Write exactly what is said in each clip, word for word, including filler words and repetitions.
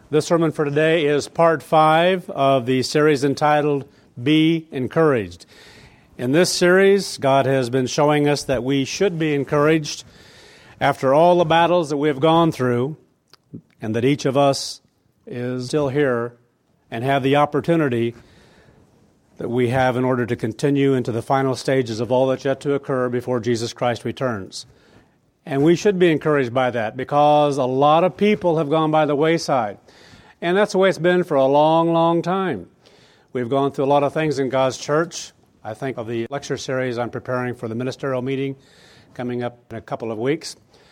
This sermon for today is part five of the series entitled, Be Encouraged. In this series, God has been showing us that we should be encouraged after all the battles that we have gone through, and that each of us is still here and have the opportunity that we have in order to continue into the final stages of all that's yet to occur before Jesus Christ returns. And we should be encouraged by that because a lot of people have gone by the wayside. And that's the way it's been for a long, long time. We've gone through a lot of things in God's church. I think of the lecture series I'm preparing for the ministerial meeting coming up in a couple of weeks.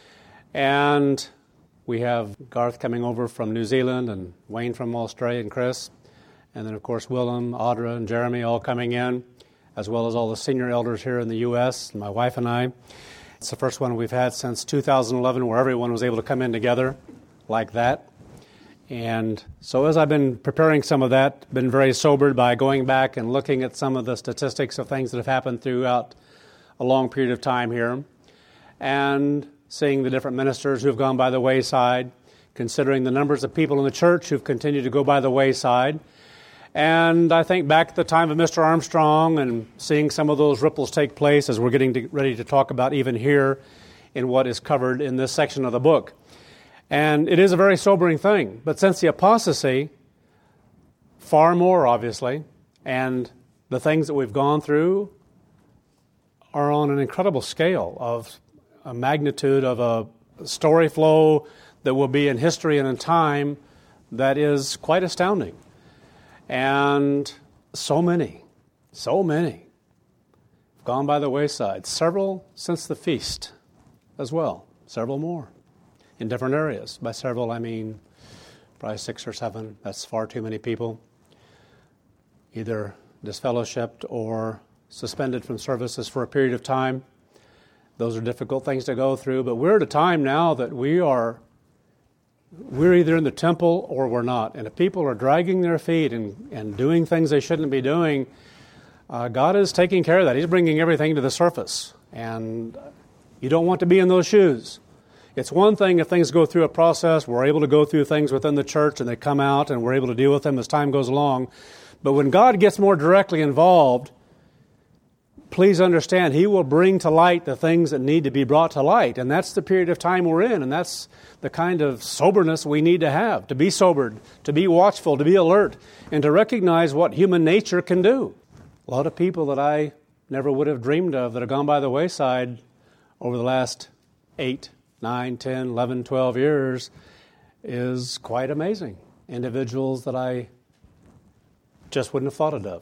And we have Garth coming over from New Zealand and Wayne from Australia and Chris. And then, of course, Willem, Audra, and Jeremy all coming in, as well as all the senior elders here in the U S, and my wife and I. It's the first one we've had since two thousand eleven where everyone was able to come in together like that. And so as I've been preparing some of that, been very sobered by going back and looking at some of the statistics of things that have happened throughout a long period of time here, and seeing the different ministers who have gone by the wayside, considering the numbers of people in the church who've continued to go by the wayside. And I think back at the time of Mister Armstrong and seeing some of those ripples take place as we're getting to, ready to talk about even here in what is covered in this section of the book. And it is a very sobering thing. But since the apostasy, far more obviously, and the things that we've gone through are on an incredible scale of a magnitude of a story flow that will be in history and in time that is quite astounding. And so many, so many have gone by the wayside. Several since the feast as well. Several more in different areas. By several, I mean probably six or seven. That's far too many people. Either disfellowshipped or suspended from services for a period of time. Those are difficult things to go through. But we're at a time now that we are We're either in the temple or we're not. And if people are dragging their feet and, and doing things they shouldn't be doing, uh, God is taking care of that. He's bringing everything to the surface. And you don't want to be in those shoes. It's one thing if things go through a process, we're able to go through things within the church and they come out and we're able to deal with them as time goes along. But when God gets more directly involved, please understand, He will bring to light the things that need to be brought to light. And that's the period of time we're in. And that's the kind of soberness we need to have, to be sobered, to be watchful, to be alert, and to recognize what human nature can do. A lot of people that I never would have dreamed of that have gone by the wayside over the last eight, nine, ten, eleven, twelve years is quite amazing. Individuals that I just wouldn't have thought of.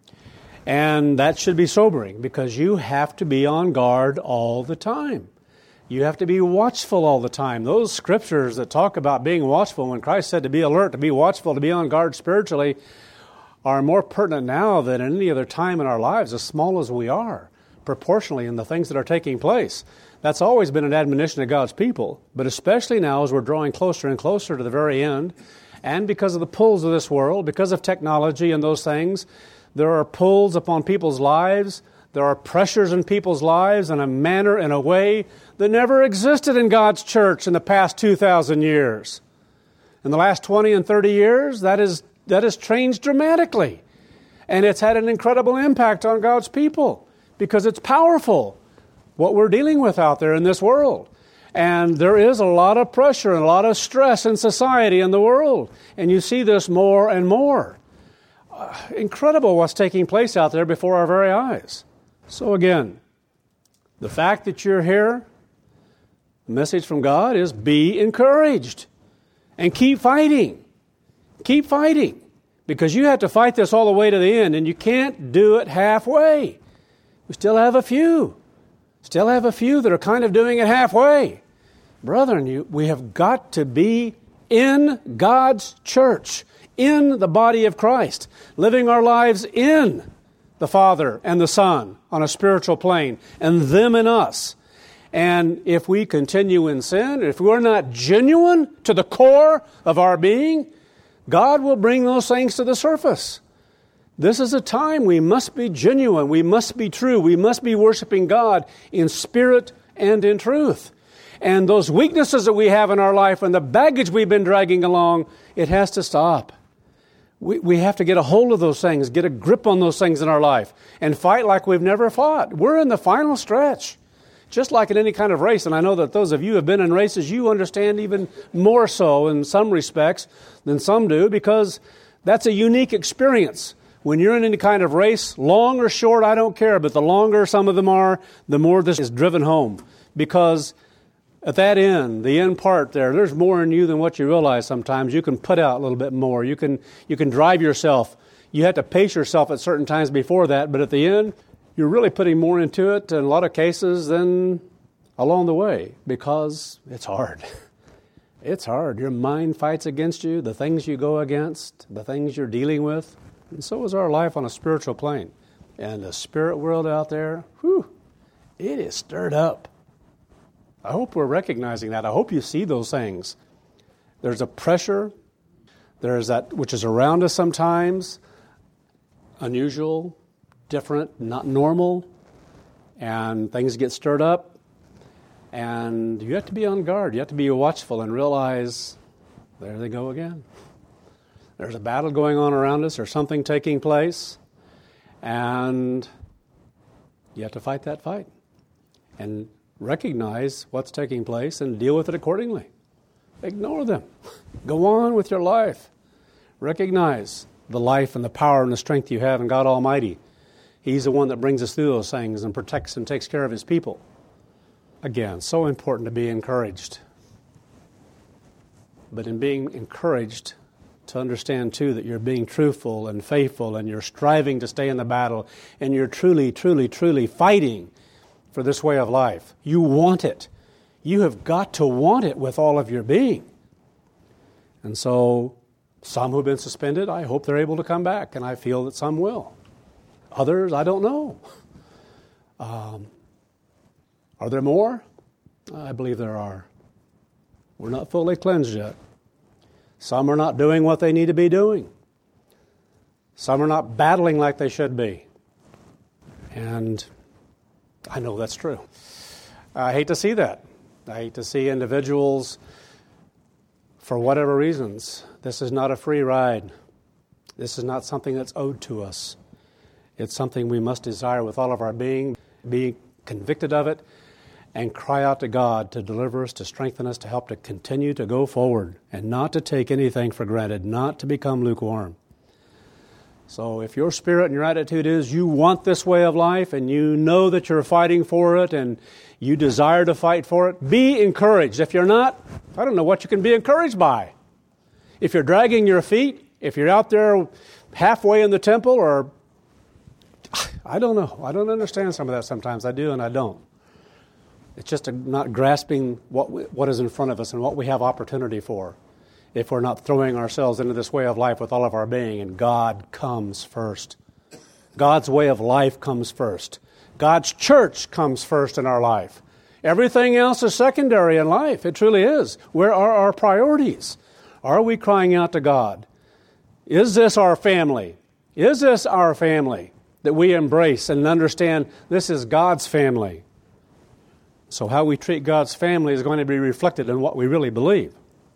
And that should be sobering because you have to be on guard all the time. You have to be watchful all the time. Those scriptures that talk about being watchful, when Christ said to be alert, to be watchful, to be on guard spiritually, are more pertinent now than any other time in our lives, as small as we are, proportionally in the things that are taking place. That's always been an admonition to God's people, but especially now as we're drawing closer and closer to the very end, and because of the pulls of this world, because of technology and those things, there are pulls upon people's lives. There are pressures in people's lives in a manner, in a way that never existed in God's church in the past two thousand years. In the last twenty and thirty years, that is that has changed dramatically. And it's had an incredible impact on God's people because it's powerful, what we're dealing with out there in this world. And there is a lot of pressure and a lot of stress in society and the world. And you see this more and more. Uh, incredible what's taking place out there before our very eyes. So again, the fact that you're here, the message from God is be encouraged and keep fighting. Keep fighting because you have to fight this all the way to the end and you can't do it halfway. We still have a few. Still have a few that are kind of doing it halfway. Brethren, you, we have got to be in God's church, in the body of Christ, living our lives in the Father and the Son on a spiritual plane, and them in us. And if we continue in sin, if we're not genuine to the core of our being, God will bring those things to the surface. This is a time we must be genuine, we must be true, we must be worshiping God in spirit and in truth. And those weaknesses that we have in our life and the baggage we've been dragging along, it has to stop. We, we have to get a hold of those things, get a grip on those things in our life, and fight like we've never fought. We're in the final stretch, just like in any kind of race. And I know that those of you who have been in races, you understand even more so in some respects than some do, because that's a unique experience. When you're in any kind of race, long or short, I don't care, but the longer some of them are, the more this is driven home. Because at that end, the end part there, there's more in you than what you realize sometimes. You can put out a little bit more. You can you can drive yourself. You have to pace yourself at certain times before that, but at the end, you're really putting more into it in a lot of cases than along the way, because it's hard. It's hard. Your mind fights against you, the things you go against, the things you're dealing with. And so is our life on a spiritual plane. And the spirit world out there, whew, it is stirred up. I hope we're recognizing that. I hope you see those things. There's a pressure. There's that which is around us sometimes, unusual, different, not normal, and things get stirred up. And you have to be on guard. You have to be watchful and realize, there they go again. There's a battle going on around us, or something taking place, and you have to fight that fight and recognize what's taking place and deal with it accordingly. Ignore them. Go on with your life. Recognize the life and the power and the strength you have in God Almighty. He's the one that brings us through those things and protects and takes care of His people. Again, so important to be encouraged. But in being encouraged, to understand, too, that you're being truthful and faithful and you're striving to stay in the battle and you're truly, truly, truly fighting for this way of life. You want it. You have got to want it with all of your being. And so some who've been suspended, I hope they're able to come back, and I feel that some will. Others, I don't know. Um, are there more? I believe there are. We're not fully cleansed yet. Some are not doing what they need to be doing. Some are not battling like they should be. And I know that's true. I hate to see that. I hate to see individuals, for whatever reasons, this is not a free ride. This is not something that's owed to us. It's something we must desire with all of our being, be convicted of it, and cry out to God to deliver us, to strengthen us, to help to continue to go forward, and not to take anything for granted, not to become lukewarm. So if your spirit and your attitude is you want this way of life and you know that you're fighting for it and you desire to fight for it, be encouraged. If you're not, I don't know what you can be encouraged by. If you're dragging your feet, if you're out there halfway in the temple, or I don't know. I don't understand some of that sometimes. I do and I don't. It's just a not grasping what we, what is in front of us and what we have opportunity for, if we're not throwing ourselves into this way of life with all of our being. And God comes first. God's way of life comes first. God's church comes first in our life. Everything else is secondary in life. It truly is. Where are our priorities? Are we crying out to God? Is this our family? Is this our family that we embrace and understand this is God's family? So how we treat God's family is going to be reflected in what we really believe.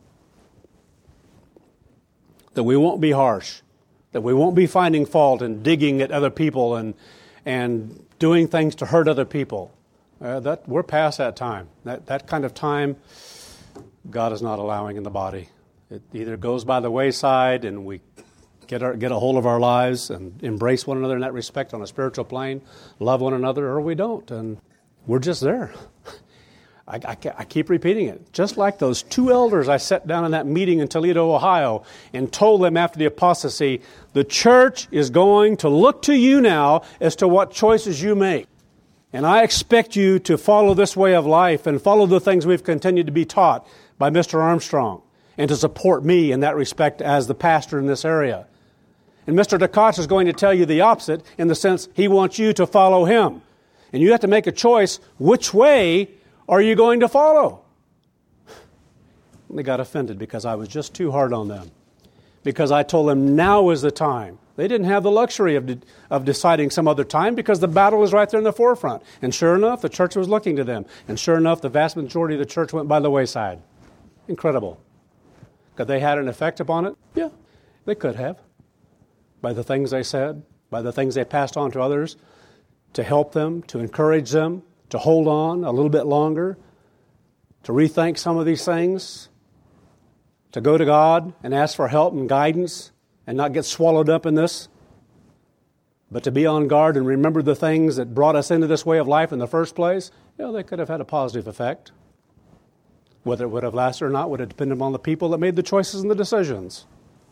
That we won't be harsh. That we won't be finding fault and digging at other people and and doing things to hurt other people. Uh, that we're past that time. That that kind of time, God is not allowing in the body. It either goes by the wayside and we get our, get a hold of our lives and embrace one another in that respect on a spiritual plane, love one another, or we don't. And we're just there. I, I, I keep repeating it. Just like those two elders I sat down in that meeting in Toledo, Ohio, and told them after the apostasy, the church is going to look to you now as to what choices you make. And I expect you to follow this way of life and follow the things we've continued to be taught by Mister Armstrong, and to support me in that respect as the pastor in this area. And Mister DeKoch is going to tell you the opposite, in the sense he wants you to follow him. And you have to make a choice, which way are you going to follow? They got offended because I was just too hard on them. because I told them now is the time. They didn't have the luxury of, de- of deciding some other time because the battle was right there in the forefront. And sure enough, the church was looking to them. And sure enough, the vast majority of the church went by the wayside. Incredible. Could they had an effect upon it? Yeah, they could have. By the things they said, by the things they passed on to others, to help them, to encourage them, to hold on a little bit longer, to rethink some of these things, to go to God and ask for help and guidance and not get swallowed up in this, but to be on guard and remember the things that brought us into this way of life in the first place, you know, they could have had a positive effect. Whether it would have lasted or not would have depended on the people that made the choices and the decisions.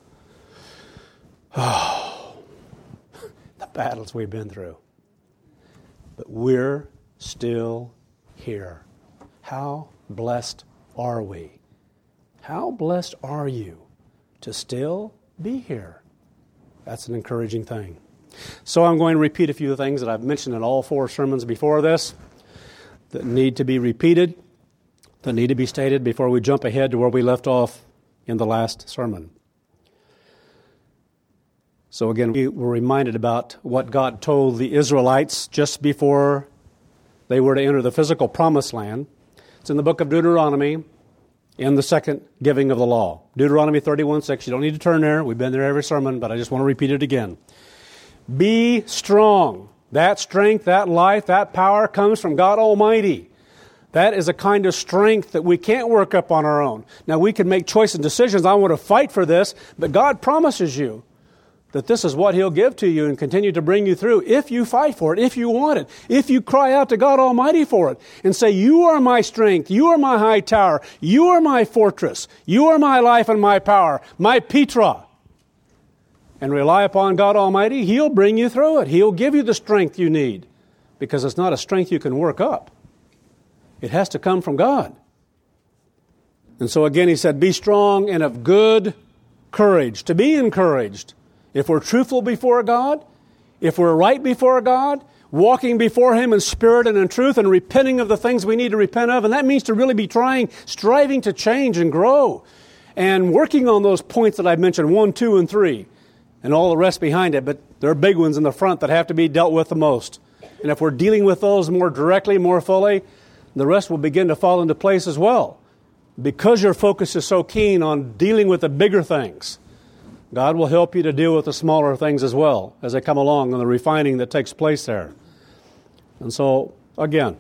Oh, the battles we've been through. But we're still here. How blessed are we? How blessed are you to still be here? That's an encouraging thing. So I'm going to repeat a few things that I've mentioned in all four sermons before this that need to be repeated, that need to be stated before we jump ahead to where we left off in the last sermon. So again, we were reminded about what God told the Israelites just before they were to enter the physical promised land. It's in the book of Deuteronomy, in the second giving of the law. Deuteronomy thirty-one six. You don't need to turn there. We've been there every sermon, but I just want to repeat it again. Be strong. That strength, that life, that power comes from God Almighty. That is a kind of strength that we can't work up on our own. Now, we can make choices and decisions. I want to fight for this, but God promises you that this is what He'll give to you and continue to bring you through if you fight for it, if you want it, if you cry out to God Almighty for it and say, you are my strength, you are my high tower, you are my fortress, you are my life and my power, my Petra. And rely upon God Almighty, He'll bring you through it. He'll give you the strength you need because it's not a strength you can work up. It has to come from God. And so again, He said, be strong and of good courage, to be encouraged. If we're truthful before God, if we're right before God, walking before Him in spirit and in truth and repenting of the things we need to repent of, and that means to really be trying, striving to change and grow and working on those points that I've mentioned, one, two, and three, and all the rest behind it, but there are big ones in the front that have to be dealt with the most. And if we're dealing with those more directly, more fully, the rest will begin to fall into place as well. Because your focus is so keen on dealing with the bigger things, God will help you to deal with the smaller things as well as they come along and the refining that takes place there. And so, again,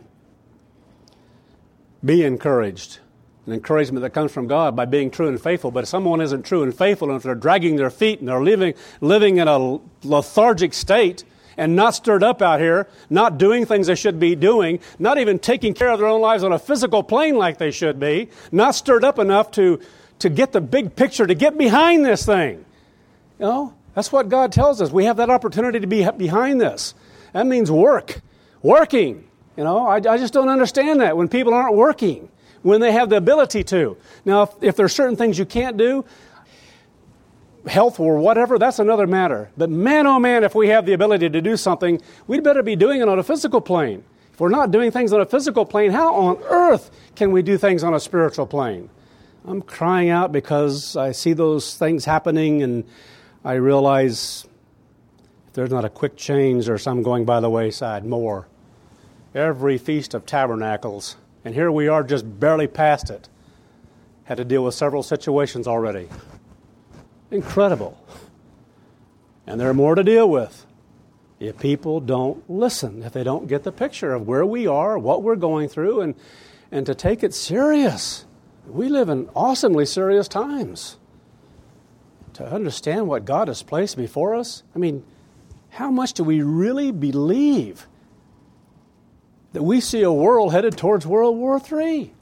be encouraged. An encouragement that comes from God by being true and faithful. But if someone isn't true and faithful, and if they're dragging their feet and they're living, living in a lethargic state and not stirred up out here, not doing things they should be doing, not even taking care of their own lives on a physical plane like they should be, not stirred up enough to, to get the big picture, to get behind this thing. You know, that's what God tells us. We have that opportunity to be behind this. That means work. Working. You know, I, I just don't understand that when people aren't working, when they have the ability to. Now, if, if there are certain things you can't do, health or whatever, that's another matter. But man, oh man, if we have the ability to do something, we'd better be doing it on a physical plane. If we're not doing things on a physical plane, how on earth can we do things on a spiritual plane? I'm crying out because I see those things happening and I realize if there's not a quick change, there's some going by the wayside more. Every Feast of Tabernacles, and here we are just barely past it, had to deal with several situations already. Incredible. And there are more to deal with if people don't listen, if they don't get the picture of where we are, what we're going through, and, and to take it serious. We live in awesomely serious times. To understand what God has placed before us, I mean, how much do we really believe that we see a world headed towards World War Three?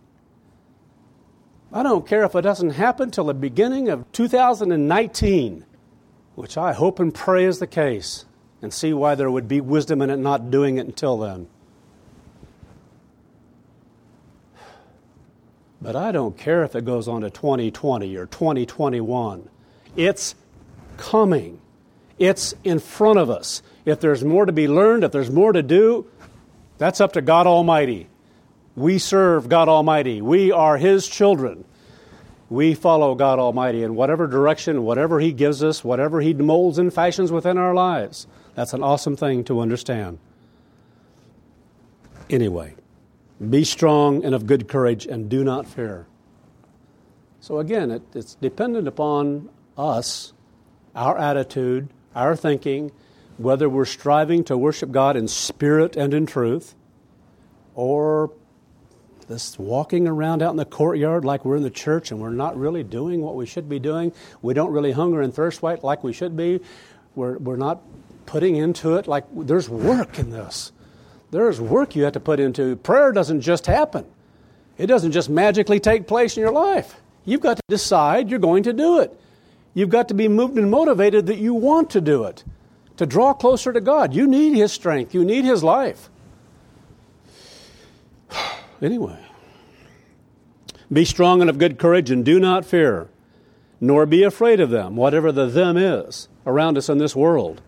I don't care if it doesn't happen till the beginning of two thousand nineteen, which I hope and pray is the case, and see why there would be wisdom in it not doing it until then. But I don't care if it goes on to twenty twenty or twenty twenty-one. It's coming. It's in front of us. If there's more to be learned, if there's more to do, that's up to God Almighty. We serve God Almighty. We are His children. We follow God Almighty in whatever direction, whatever He gives us, whatever He molds and fashions within our lives. That's an awesome thing to understand. Anyway, be strong and of good courage and do not fear. So again, it, it's dependent upon us, our attitude, our thinking, whether we're striving to worship God in spirit and in truth, or this walking around out in the courtyard like we're in the church and we're not really doing what we should be doing. We don't really hunger and thirst like we should be. We're, we're not putting into it like there's work in this. There's work you have to put into. Prayer doesn't just happen. It doesn't just magically take place in your life. You've got to decide you're going to do it. You've got to be moved and motivated that you want to do it. To draw closer to God. You need His strength. You need His life. Anyway, be strong and of good courage and do not fear, nor be afraid of them, whatever the them is around us in this world.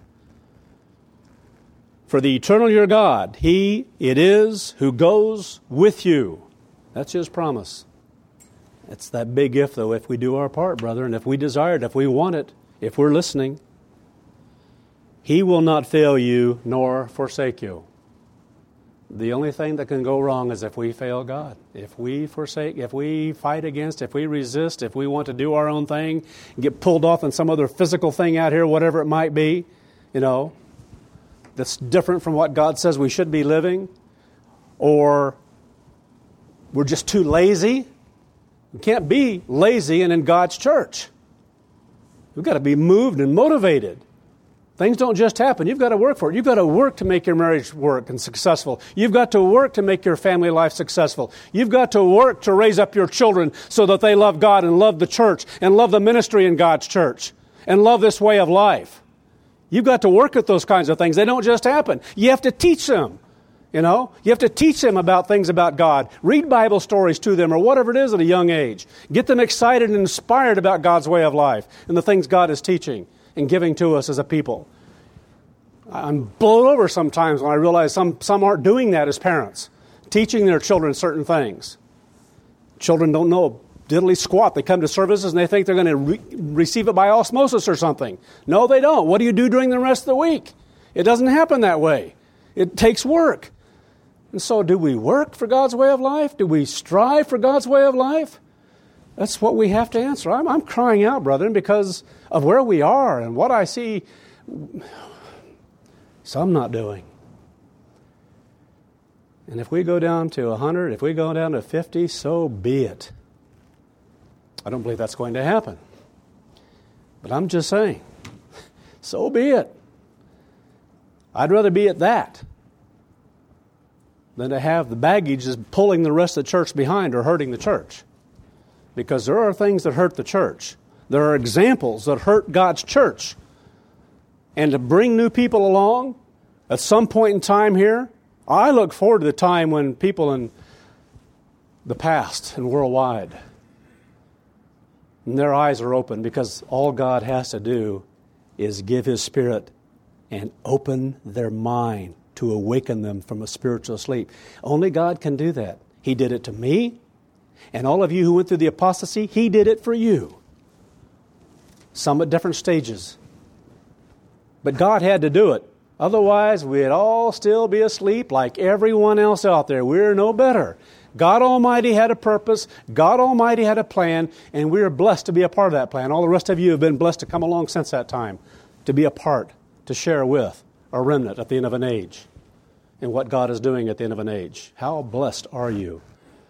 For the eternal your God, He it is who goes with you. That's His promise. It's that big if, though, if we do our part, brother, and if we desire it, if we want it, if we're listening. He will not fail you nor forsake you. The only thing that can go wrong is if we fail God. If we forsake, if we fight against, if we resist, if we want to do our own thing, get pulled off in some other physical thing out here, whatever it might be, you know, that's different from what God says we should be living, or we're just too lazy. We can't be lazy and in God's church. We've got to be moved and motivated. Things don't just happen. You've got to work for it. You've got to work to make your marriage work and successful. You've got to work to make your family life successful. You've got to work to raise up your children so that they love God and love the church and love the ministry in God's church and love this way of life. You've got to work at those kinds of things. They don't just happen. You have to teach them. You know, you have to teach them about things about God. Read Bible stories to them or whatever it is at a young age. Get them excited and inspired about God's way of life and the things God is teaching and giving to us as a people. I'm blown over sometimes when I realize some, some aren't doing that as parents, teaching their children certain things. Children don't know diddly squat. They come to services and they think they're going to re- receive it by osmosis or something. No, they don't. What do you do during the rest of the week? It doesn't happen that way. It takes work. And so do we work for God's way of life? Do we strive for God's way of life? That's what we have to answer. I'm, I'm crying out, brethren, because of where we are and what I see some not doing. And if we go down to one hundred, if we go down to fifty, so be it. I don't believe that's going to happen. But I'm just saying, so be it. I'd rather be at that than to have the baggage just pulling the rest of the church behind or hurting the church. Because there are things that hurt the church. There are examples that hurt God's church. And to bring new people along at some point in time here, I look forward to the time when people in the past and worldwide, and their eyes are open, because all God has to do is give His Spirit and open their mind to awaken them from a spiritual sleep. Only God can do that. He did it to me, and all of you who went through the apostasy, He did it for you. Some at different stages. But God had to do it. Otherwise, we'd all still be asleep like everyone else out there. We're no better. God Almighty had a purpose. God Almighty had a plan, and we are blessed to be a part of that plan. All the rest of you have been blessed to come along since that time, to be a part, to share with a remnant at the end of an age and what God is doing at the end of an age. How blessed are you?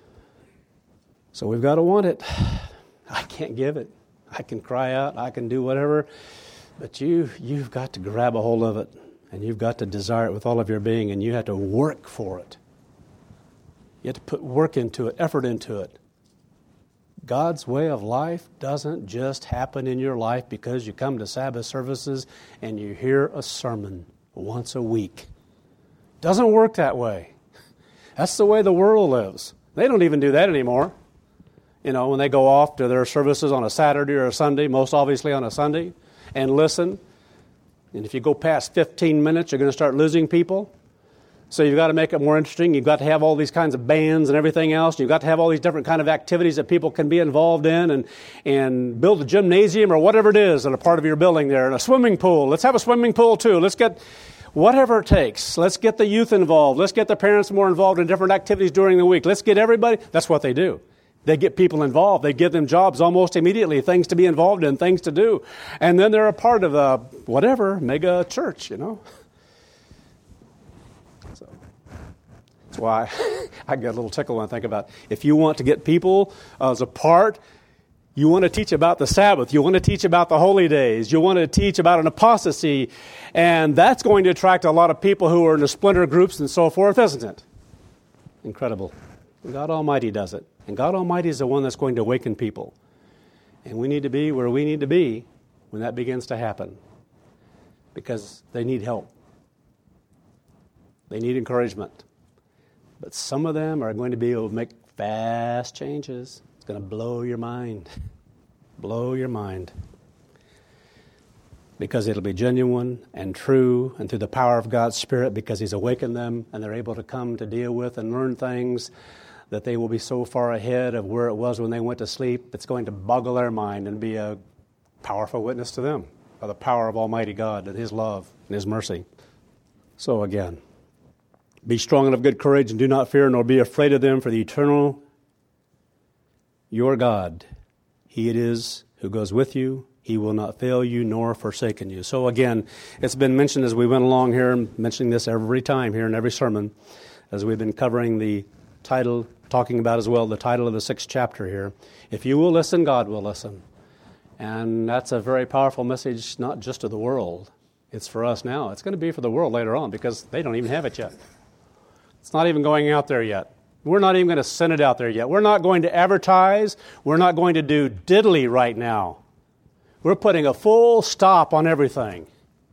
So we've got to want it. I can't give it. I can cry out. I can do whatever. But you, you've got to grab a hold of it, and you've got to desire it with all of your being, and you have to work for it. You have to put work into it, effort into it. God's way of life doesn't just happen in your life because you come to Sabbath services and you hear a sermon once a week. It doesn't work that way. That's the way the world lives. They don't even do that anymore. You know, when they go off to their services on a Saturday or a Sunday, most obviously on a Sunday, and listen. And if you go past fifteen minutes, you're going to start losing people. So you've got to make it more interesting. You've got to have all these kinds of bands and everything else. You've got to have all these different kind of activities that people can be involved in, and and build a gymnasium or whatever it is in a part of your building there, and a swimming pool. Let's have a swimming pool too. Let's get whatever it takes. Let's get the youth involved. Let's get the parents more involved in different activities during the week. Let's get everybody. That's what they do. They get people involved. They give them jobs almost immediately, things to be involved in, things to do. And then they're a part of a whatever mega church, you know. That's why I get a little tickle when I think about, if you want to get people uh, as a part, you want to teach about the Sabbath, you want to teach about the holy days, you want to teach about an apostasy, and that's going to attract a lot of people who are in the splinter groups and so forth, isn't it? Incredible. God Almighty does it. And God Almighty is the one that's going to awaken people. And we need to be where we need to be when that begins to happen, because they need help. They need encouragement. But some of them are going to be able to make fast changes. It's going to blow your mind. Blow your mind. Because it'll be genuine and true, and through the power of God's Spirit, because He's awakened them and they're able to come to deal with and learn things that they will be so far ahead of where it was when they went to sleep. It's going to boggle their mind and be a powerful witness to them of the power of Almighty God and His love and His mercy. So again, be strong and of good courage, and do not fear, nor be afraid of them, for the eternal, your God, He it is who goes with you. He will not fail you nor forsaken you. So again, it's been mentioned as we went along here, mentioning this every time here in every sermon, as we've been covering the title, talking about as well the title of the sixth chapter here. If you will listen, God will listen. And that's a very powerful message, not just to the world. It's for us now. It's going to be for the world later on, because they don't even have it yet. It's not even going out there yet. We're not even going to send it out there yet. We're not going to advertise. We're not going to do diddly right now. We're putting a full stop on everything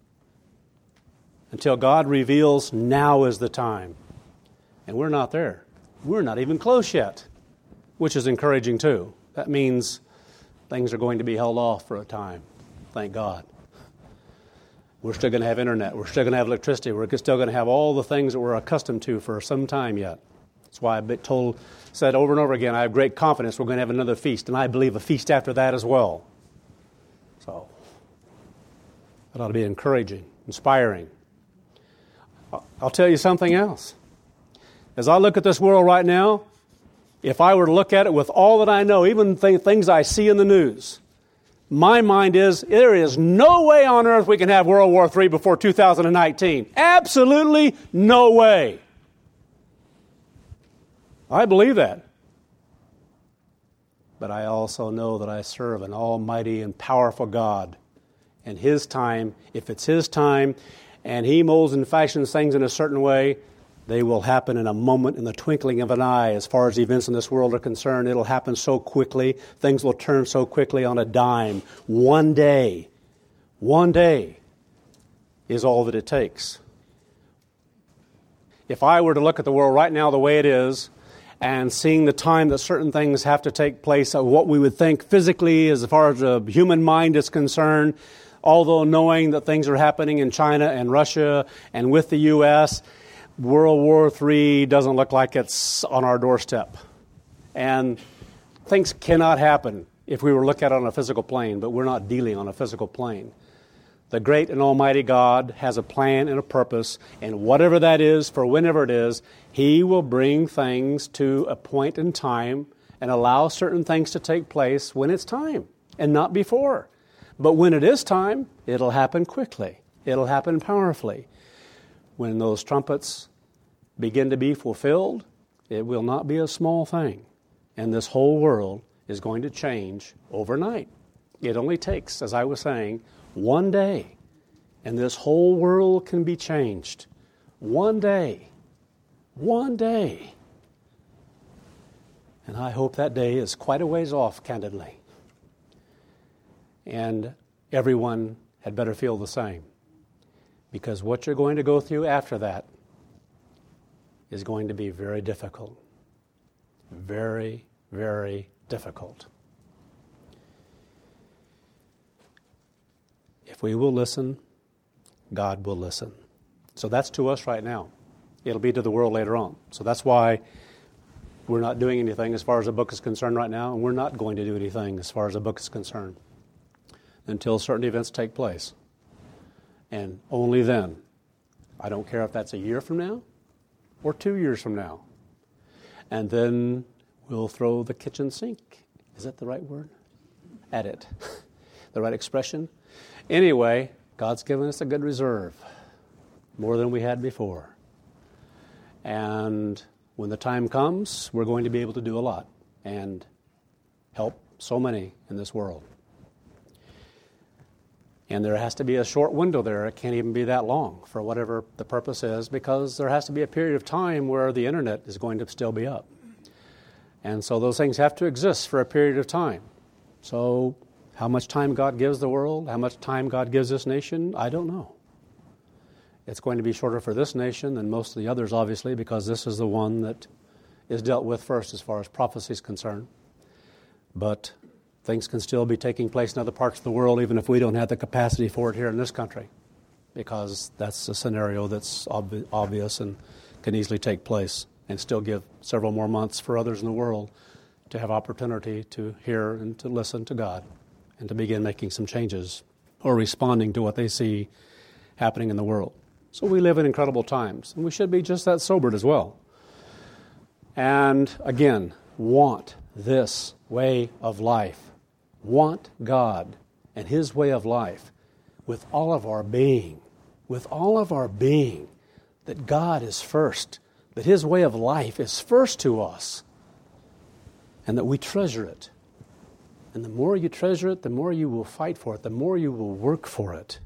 until God reveals now is the time. And we're not there. We're not even close yet, which is encouraging too. That means things are going to be held off for a time. Thank God. We're still going to have internet. We're still going to have electricity. We're still going to have all the things that we're accustomed to for some time yet. That's why I've been told, said over and over again, I have great confidence we're going to have another feast, and I believe a feast after that as well. So that ought to be encouraging, inspiring. I'll tell you something else. As I look at this world right now, if I were to look at it with all that I know, even th- things I see in the news, my mind is, there is no way on earth we can have World War Three before two thousand nineteen. Absolutely no way. I believe that. But I also know that I serve an almighty and powerful God. And His time, if it's His time, and He molds and fashions things in a certain way, they will happen in a moment, in the twinkling of an eye. As far as events in this world are concerned, it'll happen so quickly. Things will turn so quickly on a dime. One day, one day is all that it takes. If I were to look at the world right now the way it is, and seeing the time that certain things have to take place, of what we would think physically as far as the human mind is concerned, although knowing that things are happening in China and Russia and with the U S, World War Three doesn't look like it's on our doorstep. And things cannot happen if we were looking at it on a physical plane, but we're not dealing on a physical plane. The great and almighty God has a plan and a purpose, and whatever that is, for whenever it is, He will bring things to a point in time and allow certain things to take place when it's time, and not before. But when it is time, it'll happen quickly. It'll happen powerfully. When those trumpets begin to be fulfilled, it will not be a small thing. And this whole world is going to change overnight. It only takes, as I was saying, one day, and this whole world can be changed. One day. One day. And I hope that day is quite a ways off, candidly. And everyone had better feel the same. Because what you're going to go through after that is going to be very difficult. Very, very difficult. If we will listen, God will listen. So that's to us right now. It'll be to the world later on. So that's why we're not doing anything as far as the book is concerned right now, and we're not going to do anything as far as the book is concerned until certain events take place. And only then. I don't care if that's a year from now or two years from now. And then we'll throw the kitchen sink. Is that the right word? At it. The right expression? Anyway, God's given us a good reserve, more than we had before. And when the time comes, we're going to be able to do a lot and help so many in this world. And there has to be a short window there. It can't even be that long for whatever the purpose is, because there has to be a period of time where the internet is going to still be up. And so those things have to exist for a period of time. So how much time God gives the world, how much time God gives this nation, I don't know. It's going to be shorter for this nation than most of the others, obviously, because this is the one that is dealt with first as far as prophecy is concerned. But things can still be taking place in other parts of the world, even if we don't have the capacity for it here in this country, because that's a scenario that's ob- obvious and can easily take place, and still give several more months for others in the world to have opportunity to hear and to listen to God and to begin making some changes or responding to what they see happening in the world. So we live in incredible times, and we should be just that sobered as well. And again, want this way of life. Want God and His way of life with all of our being, with all of our being, that God is first, that His way of life is first to us, and that we treasure it. And the more you treasure it, the more you will fight for it, the more you will work for it.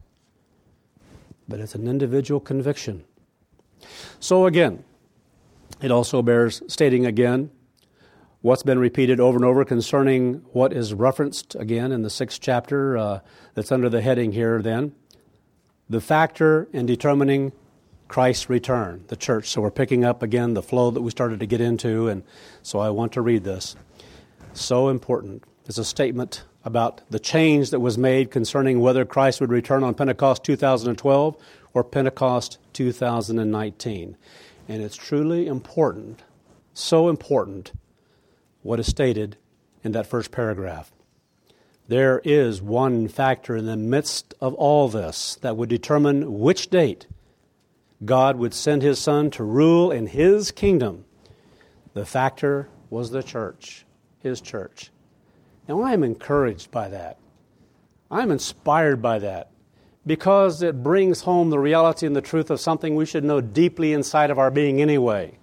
But it's an individual conviction. So again, it also bears stating again what's been repeated over and over concerning what is referenced again in the sixth chapter uh, that's under the heading here then. The factor in determining Christ's return, the church. So we're picking up again the flow that we started to get into, and so I want to read this. So important. It's a statement about the change that was made concerning whether Christ would return on Pentecost two thousand twelve or Pentecost two thousand nineteen. And it's truly important, so important, what is stated in that first paragraph. There is one factor in the midst of all this that would determine which date God would send His Son to rule in His kingdom. The factor was the church, His church. Now, I am encouraged by that. I'm inspired by that because it brings home the reality and the truth of something we should know deeply inside of our being anyway.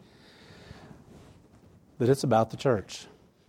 That it's about the church.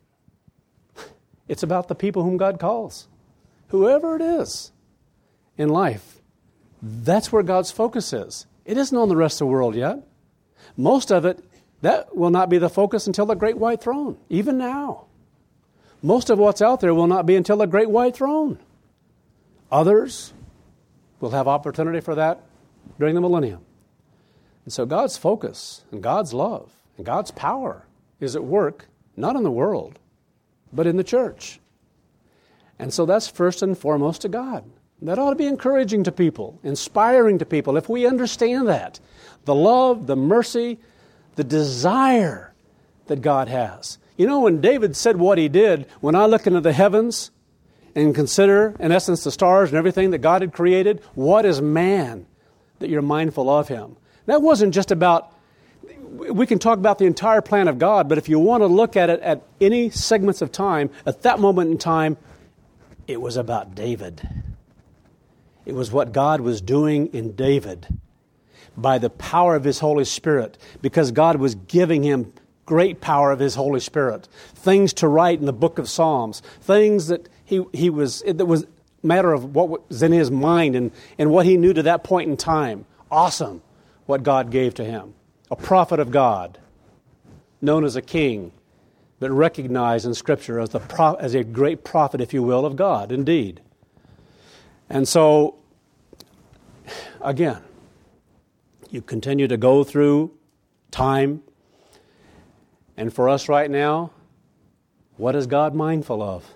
It's about the people whom God calls. Whoever it is in life, that's where God's focus is. It isn't on the rest of the world yet. Most of it, that will not be the focus until the great white throne, even now. Most of what's out there will not be until the great white throne. Others will have opportunity for that during the millennium. And so God's focus and God's love and God's power is at work, not in the world, but in the church. And so that's first and foremost to God. That ought to be encouraging to people, inspiring to people, if we understand that. The love, the mercy, the desire that God has. You know, when David said what he did, when I look into the heavens and consider, in essence, the stars and everything that God had created, what is man that you're mindful of him? That wasn't just about, we can talk about the entire plan of God, but if you want to look at it at any segments of time, at that moment in time, it was about David. It was what God was doing in David by the power of His Holy Spirit, because God was giving him great power of His Holy Spirit, things to write in the book of Psalms, things that he he was, that was a matter of what was in his mind and, and what he knew to that point in time. Awesome, what God gave to him. A prophet of God, known as a king, but recognized in Scripture as, the pro- as a great prophet, if you will, of God, indeed. And so, again, you continue to go through time. And for us right now, what is God mindful of?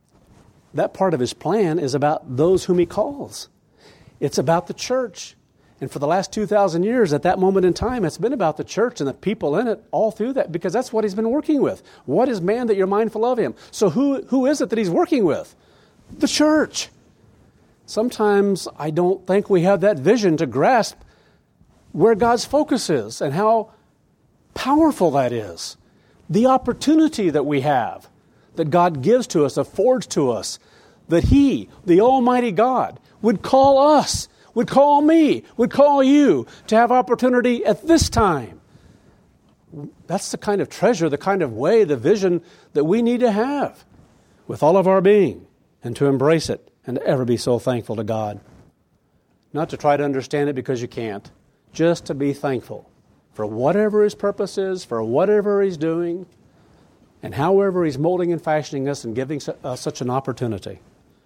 That part of His plan is about those whom He calls. It's about the church. And for the last two thousand years, at that moment in time, it's been about the church and the people in it all through that, because that's what he's been working with. What is man that you're mindful of him? So who who is it that he's working with? The church. Sometimes I don't think we have that vision to grasp where God's focus is and how powerful that is. The opportunity that we have, that God gives to us, affords to us, that He, the Almighty God, would call us, would call me, would call you to have opportunity at this time. That's the kind of treasure, the kind of way, the vision that we need to have with all of our being, and to embrace it and to ever be so thankful to God. Not to try to understand it because you can't, just to be thankful for whatever His purpose is, for whatever He's doing, and however He's molding and fashioning us and giving us such an opportunity.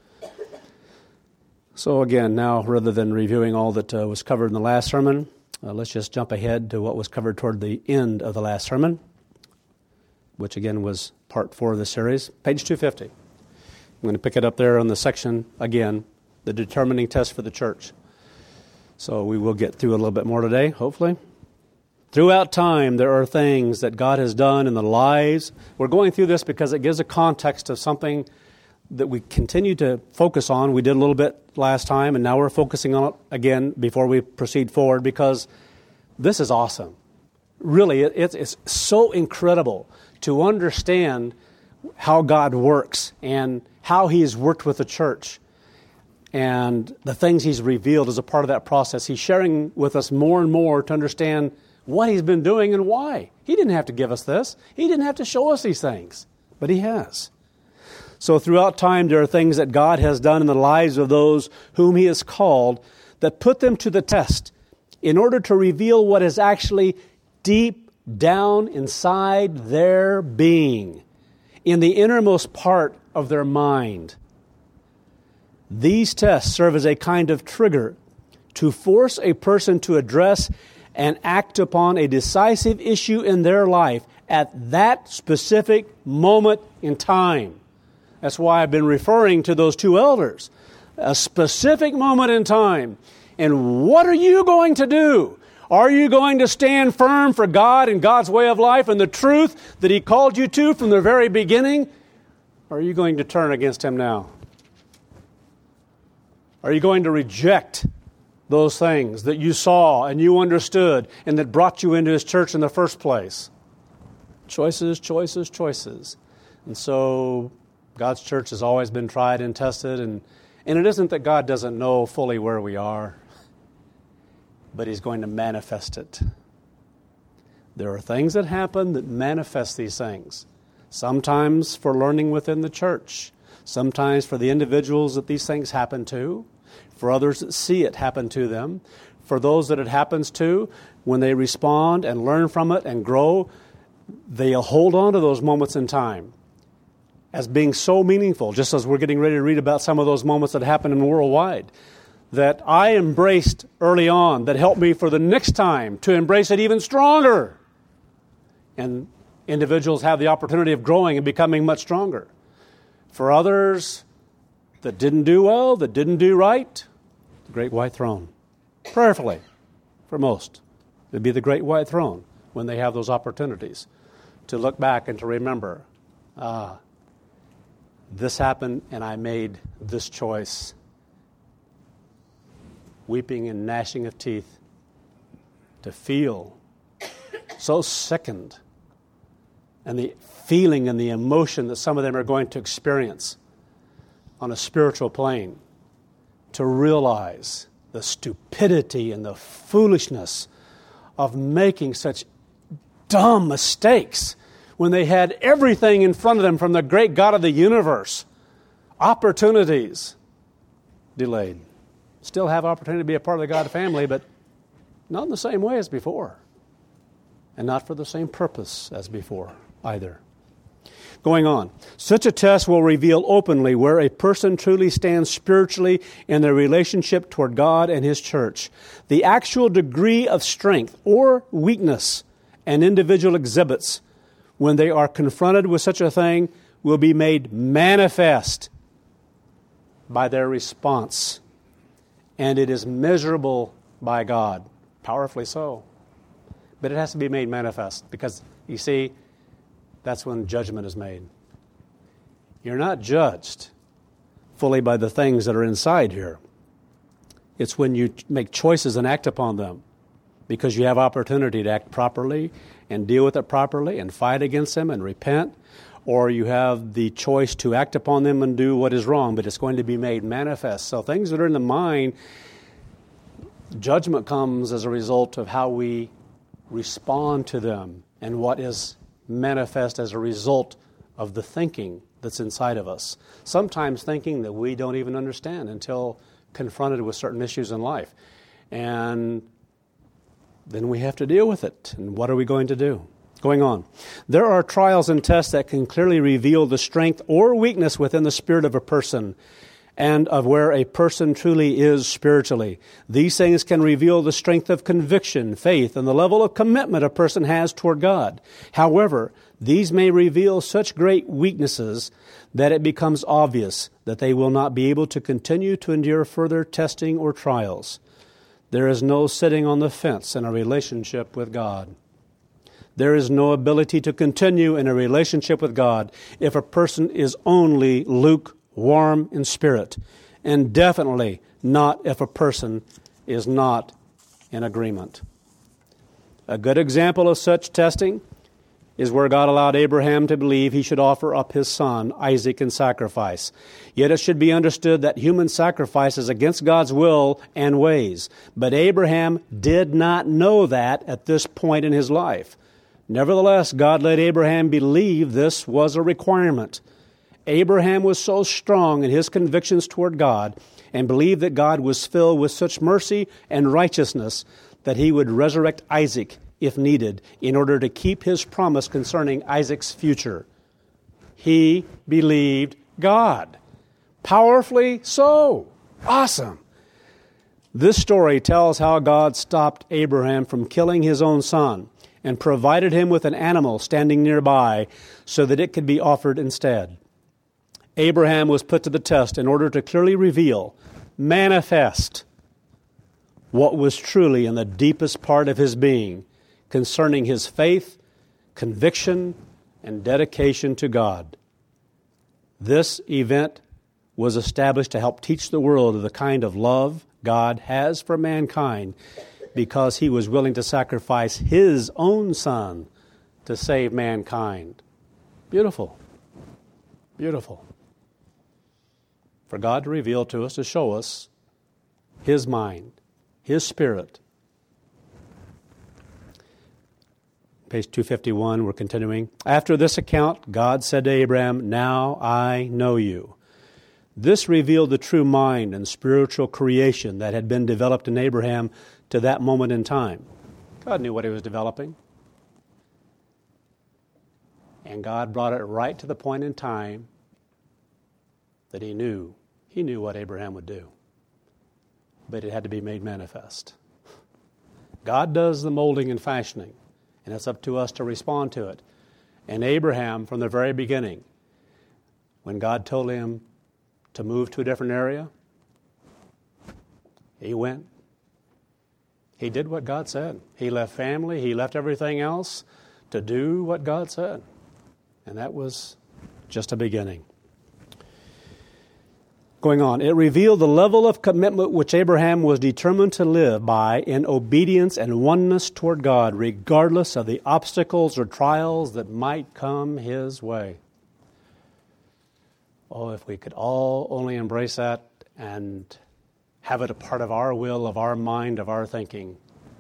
So again, now, rather than reviewing all that uh, was covered in the last sermon, uh, let's just jump ahead to what was covered toward the end of the last sermon, which again was part four of the series, page two fifty. I'm going to pick it up there on the section, again, the determining test for the church. So we will get through a little bit more today, hopefully. Throughout time, there are things that God has done in the lives. We're going through this because it gives a context of something that we continue to focus on. We did a little bit last time, and now we're focusing on it again before we proceed forward, because this is awesome. Really, it, it's, it's so incredible to understand how God works and how He has worked with the church and the things He's revealed as a part of that process. He's sharing with us more and more to understand what He's been doing and why. He didn't have to give us this. He didn't have to show us these things, but He has. So throughout time, there are things that God has done in the lives of those whom He has called that put them to the test in order to reveal what is actually deep down inside their being, in the innermost part of their mind. These tests serve as a kind of trigger to force a person to address and act upon a decisive issue in their life at that specific moment in time. That's why I've been referring to those two elders. A specific moment in time. And what are you going to do? Are you going to stand firm for God and God's way of life and the truth that He called you to from the very beginning? Or are you going to turn against Him now? Are you going to reject those things that you saw and you understood and that brought you into His church in the first place? Choices, choices, choices. And so God's church has always been tried and tested, and, and it isn't that God doesn't know fully where we are, but He's going to manifest it. There are things that happen that manifest these things, sometimes for learning within the church, sometimes for the individuals that these things happen to, for others that see it happen to them, for those that it happens to, when they respond and learn from it and grow, they'll hold on to those moments in time as being so meaningful, just as we're getting ready to read about some of those moments that happen in worldwide, that I embraced early on, that helped me for the next time to embrace it even stronger. And individuals have the opportunity of growing and becoming much stronger. For others that didn't do well, that didn't do right, the great white throne. Prayerfully, for most, it'd be the great white throne when they have those opportunities to look back and to remember, ah, this happened and I made this choice. Weeping and gnashing of teeth, to feel so sickened, and the feeling and the emotion that some of them are going to experience on a spiritual plane, to realize the stupidity and the foolishness of making such dumb mistakes when they had everything in front of them from the great God of the universe. Opportunities delayed. Still have opportunity to be a part of the God family, but not in the same way as before. And not for the same purpose as before either. Going on. Such a test will reveal openly where a person truly stands spiritually in their relationship toward God and His church. The actual degree of strength or weakness an individual exhibits when they are confronted with such a thing will be made manifest by their response. And it is measurable by God, powerfully so. But it has to be made manifest because, you see, that's when judgment is made. You're not judged fully by the things that are inside here. It's when you make choices and act upon them because you have opportunity to act properly and deal with it properly and fight against them and repent, or you have the choice to act upon them and do what is wrong, but it's going to be made manifest. So things that are in the mind, judgment comes as a result of how we respond to them and what is manifest as a result of the thinking that's inside of us. Sometimes thinking that we don't even understand until confronted with certain issues in life. And then we have to deal with it. And what are we going to do? Going on. There are trials and tests that can clearly reveal the strength or weakness within the spirit of a person and of where a person truly is spiritually. These things can reveal the strength of conviction, faith, and the level of commitment a person has toward God. However, these may reveal such great weaknesses that it becomes obvious that they will not be able to continue to endure further testing or trials. There is no sitting on the fence in a relationship with God. There is no ability to continue in a relationship with God if a person is only lukewarm in spirit, and definitely not if a person is not in agreement. A good example of such testing is where God allowed Abraham to believe he should offer up his son, Isaac, in sacrifice. Yet it should be understood that human sacrifice is against God's will and ways. But Abraham did not know that at this point in his life. Nevertheless, God let Abraham believe this was a requirement. Abraham was so strong in his convictions toward God and believed that God was filled with such mercy and righteousness that he would resurrect Isaac if needed, in order to keep his promise concerning Isaac's future. He believed God. Powerfully so. Awesome. This story tells how God stopped Abraham from killing his own son and provided him with an animal standing nearby so that it could be offered instead. Abraham was put to the test in order to clearly reveal, manifest, what was truly in the deepest part of his being concerning his faith, conviction, and dedication to God. This event was established to help teach the world of the kind of love God has for mankind because he was willing to sacrifice his own son to save mankind. Beautiful. Beautiful. For God to reveal to us, to show us his mind, his spirit. Page two fifty-one, we're continuing. After this account, God said to Abraham, "Now I know you." This revealed the true mind and spiritual creation that had been developed in Abraham to that moment in time. God knew what he was developing. And God brought it right to the point in time that he knew. He knew what Abraham would do. But it had to be made manifest. God does the molding and fashioning, and it's up to us to respond to it. And Abraham, from the very beginning, when God told him to move to a different area, he went. He did what God said. He left family, he left everything else to do what God said. And that was just a beginning. Going on, it revealed the level of commitment which Abraham was determined to live by in obedience and oneness toward God, regardless of the obstacles or trials that might come his way. Oh, if we could all only embrace that and have it a part of our will, of our mind, of our thinking.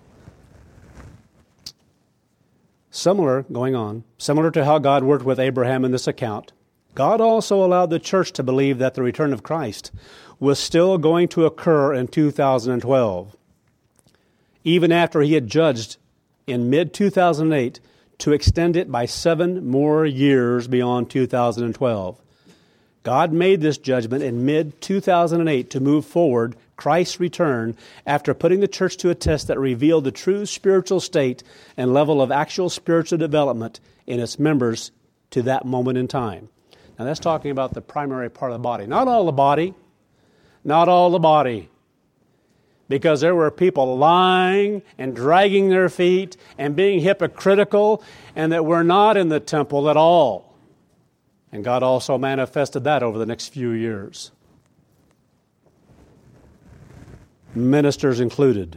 Similar, going on, similar to how God worked with Abraham in this account, God also allowed the church to believe that the return of Christ was still going to occur in two thousand twelve, even after he had judged in mid two thousand eight to extend it by seven more years beyond two thousand twelve. God made this judgment in mid two thousand eight to move forward Christ's return after putting the church to a test that revealed the true spiritual state and level of actual spiritual development in its members to that moment in time. Now that's talking about the primary part of the body. Not all the body. Not all the body. because there were people lying and dragging their feet and being hypocritical and that were not in the temple at all. And God also manifested that over the next few years. Ministers included.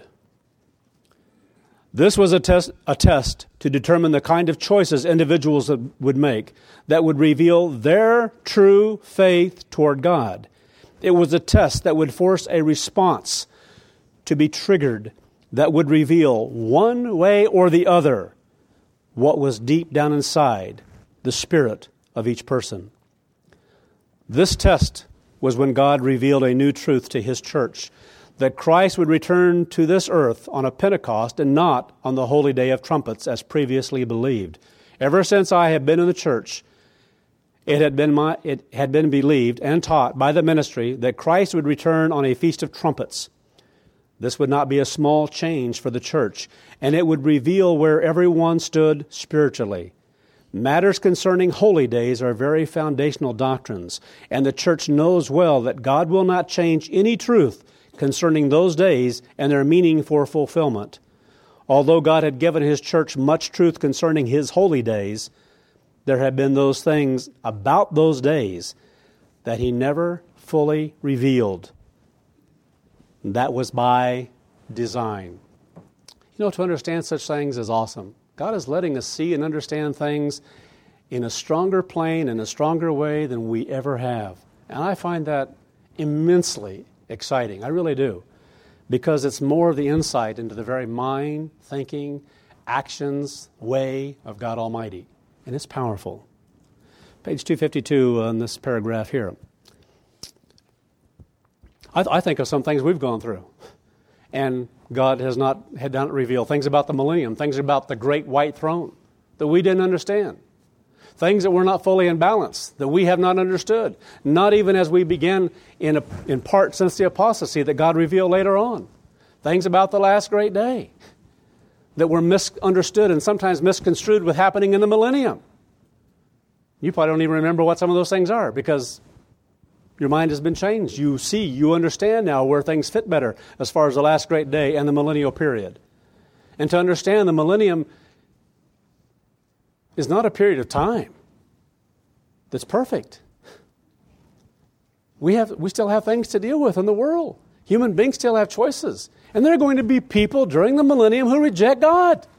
This was a test, a test to determine the kind of choices individuals would make that would reveal their true faith toward God. It was a test that would force a response to be triggered that would reveal one way or the other what was deep down inside the spirit of each person. This test was when God revealed a new truth to His church, that Christ would return to this earth on a Pentecost and not on the Holy Day of Trumpets as previously believed. Ever since I have been in the church, it had been my, it had been believed and taught by the ministry that Christ would return on a Feast of Trumpets. This would not be a small change for the church, and it would reveal where everyone stood spiritually. Matters concerning holy days are very foundational doctrines, and the church knows well that God will not change any truth concerning those days and their meaning for fulfillment. Although God had given His church much truth concerning His holy days, there have been those things about those days that He never fully revealed. That was by design. You know, to understand such things is awesome. God is letting us see and understand things in a stronger plane, in a stronger way than we ever have. And I find that immensely exciting. I really do. Because it's more of the insight into the very mind, thinking, actions, way of God Almighty. And it's powerful. Page two fifty-two on this paragraph here. I, th- I think of some things we've gone through. And God has not had not revealed things about the millennium, things about the great white throne that we didn't understand. Things that were not fully in balance, that we have not understood. Not even as we began in, a, in part since the apostasy that God revealed later on. Things about the last great day that were misunderstood and sometimes misconstrued with happening in the millennium. You probably don't even remember what some of those things are because your mind has been changed. You see, you understand now where things fit better as far as the last great day and the millennial period. And to understand the millennium is not a period of time that's perfect. We have, we still have things to deal with in the world. Human beings still have choices. And there are going to be people during the millennium who reject God.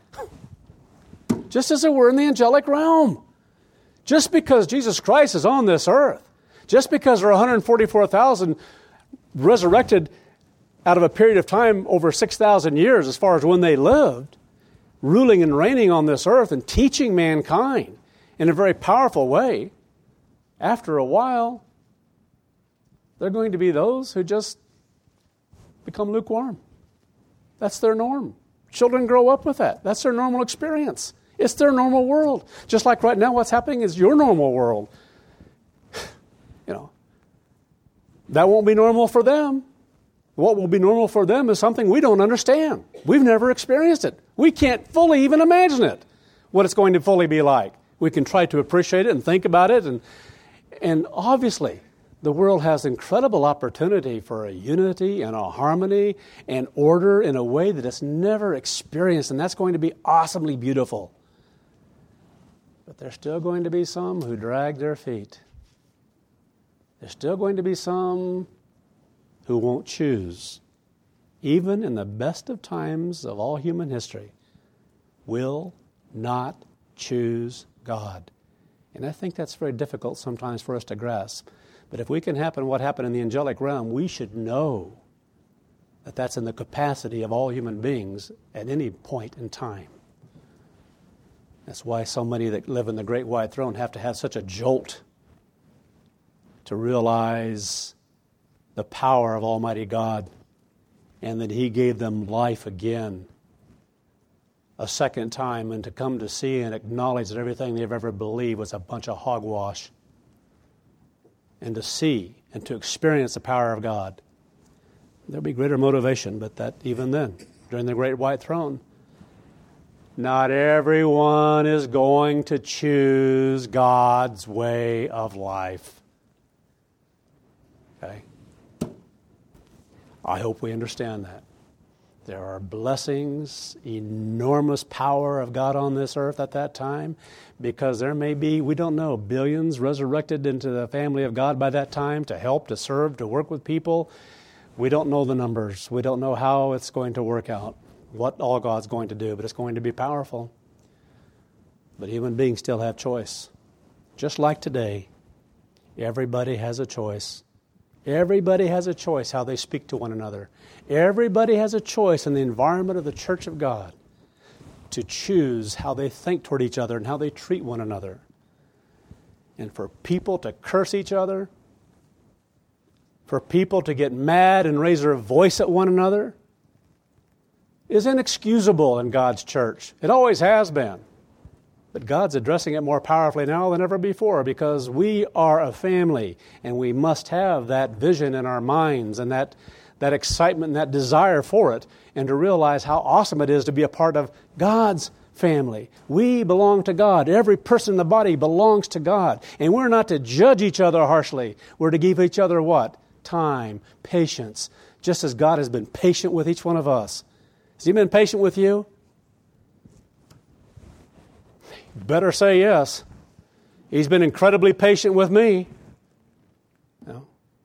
Just as there were in the angelic realm. Just because Jesus Christ is on this earth, just because there are one hundred forty-four thousand resurrected out of a period of time over six thousand years as far as when they lived, ruling and reigning on this earth and teaching mankind in a very powerful way, after a while, there are going to be those who just become lukewarm. That's their norm. Children grow up with that. That's their normal experience. It's their normal world. Just like right now, what's happening is your normal world. You know, that won't be normal for them. What will be normal for them is something we don't understand. We've never experienced it. We can't fully even imagine it, what it's going to fully be like. We can try to appreciate it and think about it. And, and obviously, the world has incredible opportunity for a unity and a harmony and order in a way that it's never experienced. And that's going to be awesomely beautiful. But there's still going to be some who drag their feet. There's still going to be some who won't choose, even in the best of times of all human history, will not choose God. And I think that's very difficult sometimes for us to grasp. But if we can happen what happened in the angelic realm, we should know that that's in the capacity of all human beings at any point in time. That's why so many that live in the great white throne have to have such a jolt to realize the power of Almighty God and that He gave them life again a second time, and to come to see and acknowledge that everything they've ever believed was a bunch of hogwash, and to see and to experience the power of God. There'll be greater motivation, but that even then, during the great white throne, not everyone is going to choose God's way of life. Okay? I hope we understand that. There are blessings, enormous power of God on this earth at that time, because there may be, we don't know, billions resurrected into the family of God by that time to help, to serve, to work with people. We don't know the numbers. We don't know how it's going to work out, what all God's going to do, but it's going to be powerful. But human beings still have choice. Just like today, everybody has a choice. Everybody has a choice how they speak to one another. Everybody has a choice in the environment of the church of God to choose how they think toward each other and how they treat one another. And for people to curse each other, for people to get mad and raise their voice at one another, is inexcusable in God's church. It always has been. But God's addressing it more powerfully now than ever before, because we are a family and we must have that vision in our minds and that, that excitement and that desire for it, and to realize how awesome it is to be a part of God's family. We belong to God. Every person in the body belongs to God. And we're not to judge each other harshly. We're to give each other what? Time, patience, just as God has been patient with each one of us. Has He been patient with you? Better say yes. He's been incredibly patient with me. No.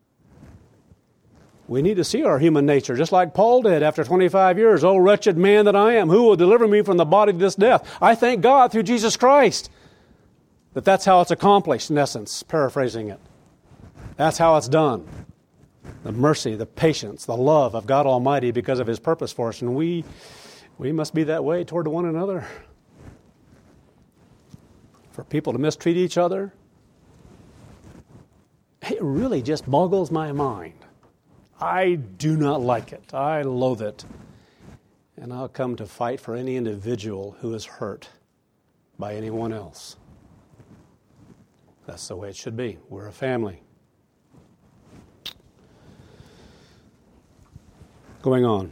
We need to see our human nature, just like Paul did after twenty-five years. Oh, wretched man that I am, who will deliver me from the body of this death? I thank God through Jesus Christ that that's how it's accomplished, in essence, paraphrasing it. That's how it's done. The mercy, the patience, the love of God Almighty because of His purpose for us. And we, we must be that way toward one another. For people to mistreat each other, it really just boggles my mind. I do not like it. I loathe it. And I'll come to fight for any individual who is hurt by anyone else. That's the way it should be. We're a family. Going on.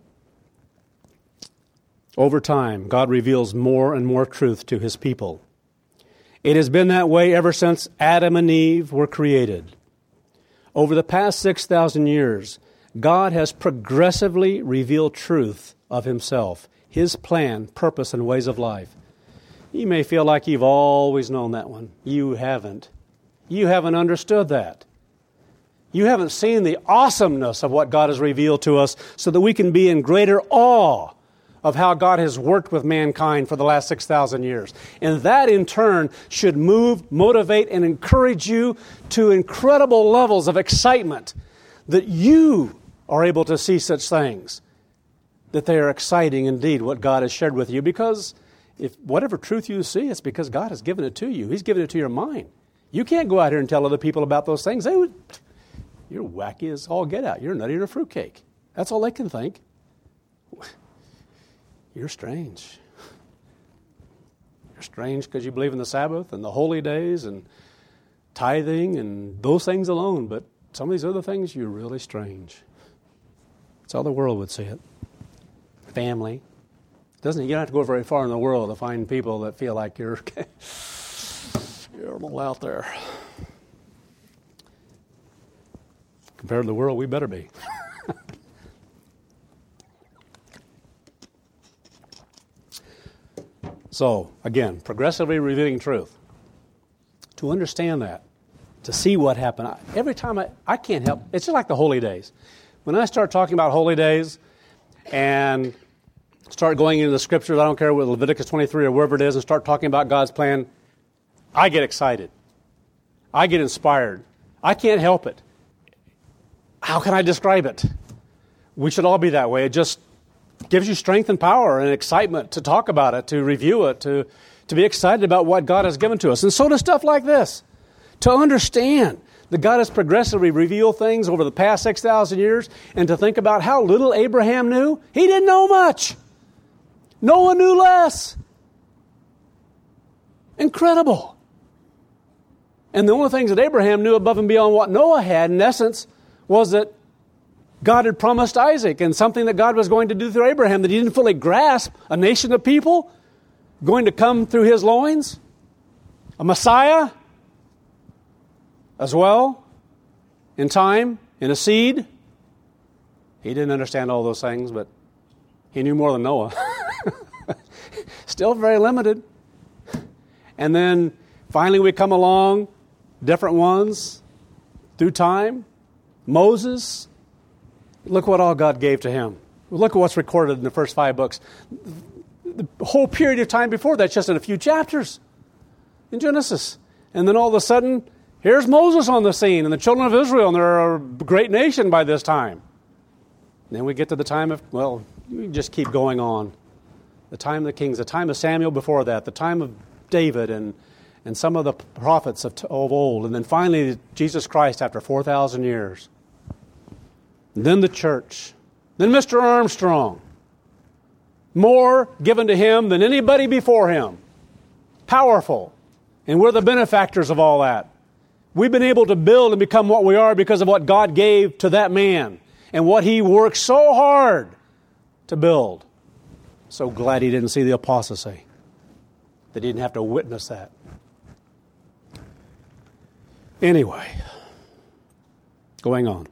Over time, God reveals more and more truth to His people. It has been that way ever since Adam and Eve were created. Over the past six thousand years, God has progressively revealed truth of Himself, His plan, purpose, and ways of life. You may feel like you've always known that one. You haven't. You haven't understood that. You haven't seen the awesomeness of what God has revealed to us so that we can be in greater awe of how God has worked with mankind for the last six thousand years. And that, in turn, should move, motivate, and encourage you to incredible levels of excitement that you are able to see such things, that they are exciting indeed, what God has shared with you, because if whatever truth you see, it's because God has given it to you. He's given it to your mind. You can't go out here and tell other people about those things. They would, you're wacky as all get out. You're nutty as a fruitcake. That's all they can think. You're strange. You're strange because you believe in the Sabbath and the holy days and tithing and those things alone. But some of these other things, you're really strange. That's how the world would see it. Family. Doesn't you don't have to go very far in the world to find people that feel like you're you're a little out there. Compared to the world, we better be. So, again, progressively revealing truth. To understand that, to see what happened. I, every time I, I can't help, it's just like the holy days. When I start talking about holy days and start going into the scriptures, I don't care what Leviticus twenty-three or wherever it is, and start talking about God's plan, I get excited. I get inspired. I can't help it. How can I describe it? We should all be that way. It just gives you strength and power and excitement to talk about it, to review it, to, to be excited about what God has given to us. And so does stuff like this. To understand that God has progressively revealed things over the past six thousand years, and to think about how little Abraham knew. He didn't know much. Noah knew less. Incredible. And the only things that Abraham knew above and beyond what Noah had, in essence, was that God had promised Isaac, and something that God was going to do through Abraham that he didn't fully grasp, a nation of people going to come through his loins, a Messiah as well, in time, in a seed. He didn't understand all those things, but He knew more than Noah. Still very limited. And then finally we come along, different ones, through time. Moses, look what all God gave to him. Look at what's recorded in the first five books. The whole period of time before that's just in a few chapters in Genesis. And then all of a sudden, here's Moses on the scene and the children of Israel, and they're a great nation by this time. And then we get to the time of, well, you just keep going on. The time of the kings, the time of Samuel before that, the time of David and, and some of the prophets of, of old. And then finally, Jesus Christ after four thousand years. And then the church. Then Mister Armstrong. More given to him than anybody before him. Powerful. And we're the benefactors of all that. We've been able to build and become what we are because of what God gave to that man and what he worked so hard to build. So glad he didn't see the apostasy, that he didn't have to witness that. Anyway, going on.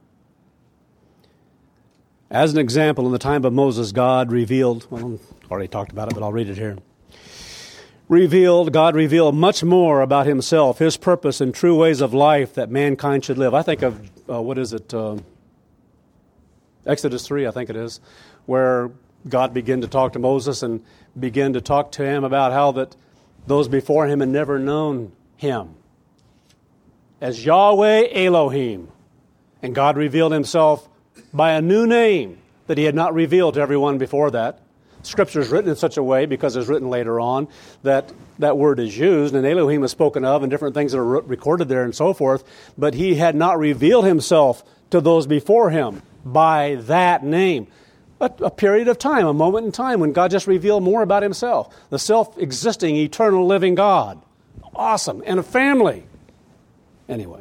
As an example, in the time of Moses, God revealed, well, I already talked about it, but I'll read it here. Revealed, God revealed much more about himself, his purpose, and true ways of life that mankind should live. I think of, uh, what is it, uh, Exodus three, I think it is, where God began to talk to Moses and began to talk to him about how that those before him had never known him as Yahweh Elohim. And God revealed himself by a new name that he had not revealed to everyone before that. Scripture is written in such a way, because it's written later on, that that word is used, and Elohim is spoken of, and different things that are recorded there and so forth, but he had not revealed himself to those before him by that name. A, a period of time, a moment in time when God just revealed more about himself. The self-existing, eternal, living God. Awesome. And a family. Anyway.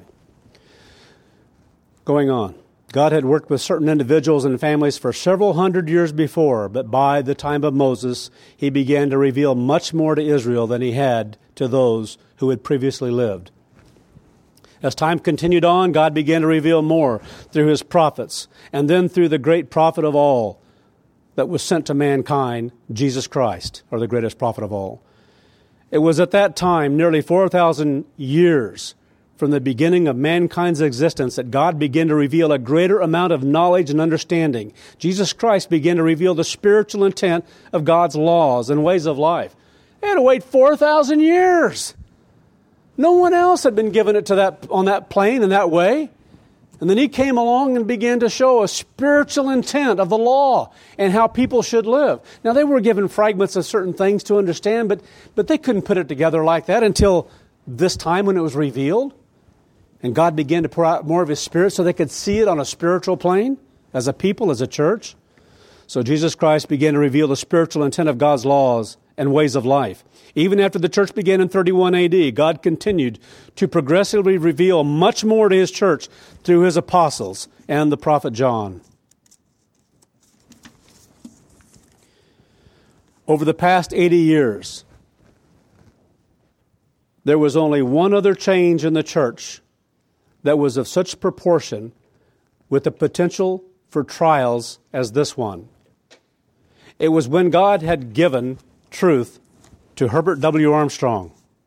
Going on. God had worked with certain individuals and families for several hundred years before, but by the time of Moses, he began to reveal much more to Israel than he had to those who had previously lived. As time continued on, God began to reveal more through his prophets, and then through the great prophet of all that was sent to mankind, Jesus Christ, or the greatest prophet of all. It was at that time, nearly four thousand years from the beginning of mankind's existence, that God began to reveal a greater amount of knowledge and understanding. Jesus Christ began to reveal the spiritual intent of God's laws and ways of life. They had to wait four thousand years. No one else had been given it to that on that plane in that way. And then he came along and began to show a spiritual intent of the law and how people should live. Now, they were given fragments of certain things to understand, but, but they couldn't put it together like that until this time when it was revealed. And God began to pour out more of his Spirit so they could see it on a spiritual plane as a people, as a church. So Jesus Christ began to reveal the spiritual intent of God's laws and ways of life. Even after the church began in thirty-one A D, God continued to progressively reveal much more to his church through his apostles and the prophet John. Over the past eighty years, there was only one other change in the church that was of such proportion with the potential for trials as this one. It was when God had given truth to Herbert W. Armstrong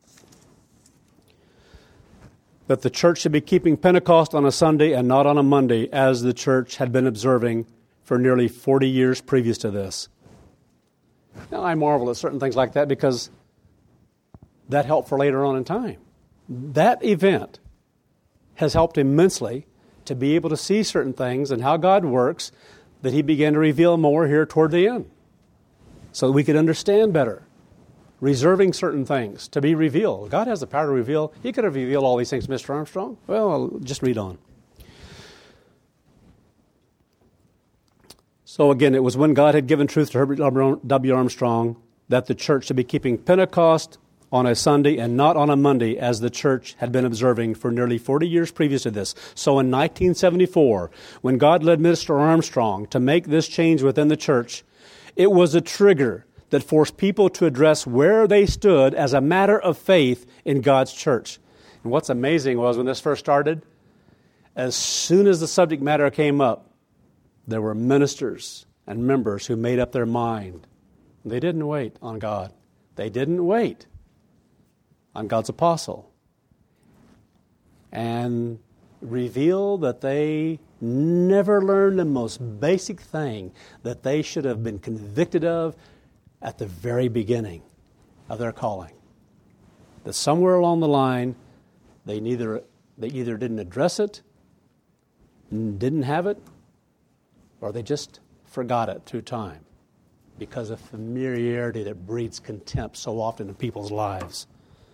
that the church should be keeping Pentecost on a Sunday and not on a Monday, as the church had been observing for nearly forty years previous to this. Now, I marvel at certain things like that because that helped for later on in time. That event has helped immensely to be able to see certain things and how God works that he began to reveal more here toward the end so that we could understand better, reserving certain things to be revealed. God has the power to reveal. He could have revealed all these things, Mister Armstrong. Well, I'll just read on. So again, it was when God had given truth to Herbert W. Armstrong that the church should be keeping Pentecost on a Sunday and not on a Monday, as the church had been observing for nearly forty years previous to this. So in nineteen seventy-four, when God led Mister Armstrong to make this change within the church, it was a trigger that forced people to address where they stood as a matter of faith in God's church. And what's amazing was when this first started, as soon as the subject matter came up, there were ministers and members who made up their mind. They didn't wait on God. They didn't wait on God's apostle. And revealed that they never learned the most basic thing that they should have been convicted of at the very beginning of their calling. That somewhere along the line, they neither they either didn't address it, didn't have it, or they just forgot it through time because of familiarity that breeds contempt so often in people's lives.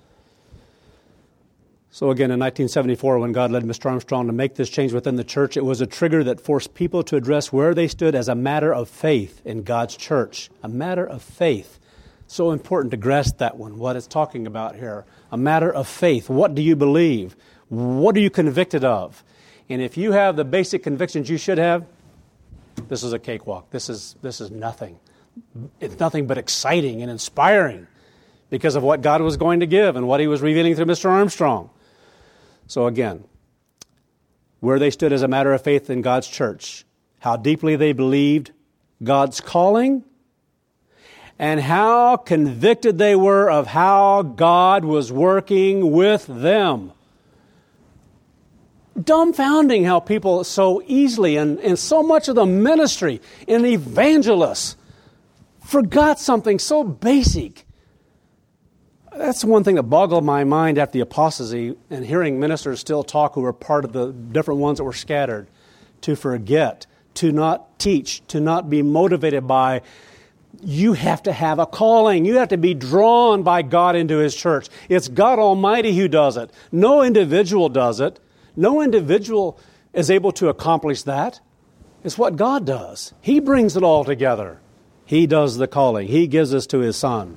So again, in nineteen seventy-four, when God led Mister Armstrong to make this change within the church, it was a trigger that forced people to address where they stood as a matter of faith in God's church. A matter of faith. So important to grasp that one, what it's talking about here. A matter of faith. What do you believe? What are you convicted of? And if you have the basic convictions you should have, this is a cakewalk. This is, this is nothing. It's nothing but exciting and inspiring because of what God was going to give and what He was revealing through Mister Armstrong. So again, where they stood as a matter of faith in God's church, how deeply they believed God's calling, and how convicted they were of how God was working with them. Dumbfounding how people so easily, and, and so much of the ministry and evangelists, forgot something so basic. That's one thing that boggled my mind after the apostasy and hearing ministers still talk who were part of the different ones that were scattered. To forget, to not teach, to not be motivated by, you have to have a calling. You have to be drawn by God into His church. It's God Almighty who does it. No individual does it. No individual is able to accomplish that. It's what God does. He brings it all together. He does the calling. He gives us to His Son.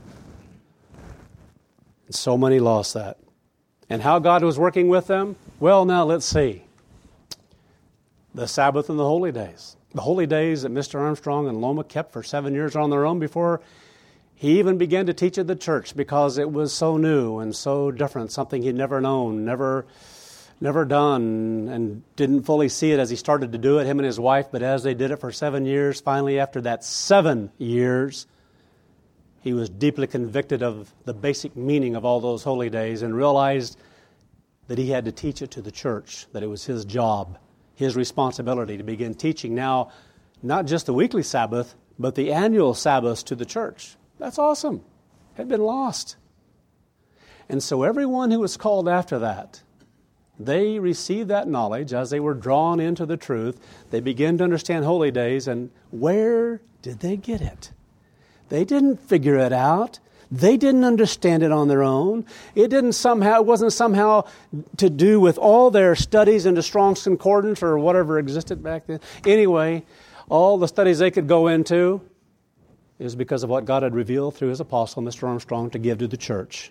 And so many lost that. And how God was working with them? Well, now let's see. The Sabbath and the holy days. The holy days that Mister Armstrong and Loma kept for seven years on their own before he even began to teach at the church because it was so new and so different, something he'd never known, never, never done, and didn't fully see it as he started to do it, him and his wife. But as they did it for seven years, finally after that seven years, he was deeply convicted of the basic meaning of all those holy days and realized that he had to teach it to the church, that it was his job, his responsibility to begin teaching now, not just the weekly Sabbath, but the annual Sabbaths to the church. That's awesome. It had been lost. And so everyone who was called after that, they received that knowledge as they were drawn into the truth. They began to understand holy days, and where did they get it? They didn't figure it out. They didn't understand it on their own. It didn't somehow, it wasn't somehow to do with all their studies into Strong's Concordance or whatever existed back then. Anyway, all the studies they could go into is because of what God had revealed through His apostle, Mister Armstrong, to give to the church.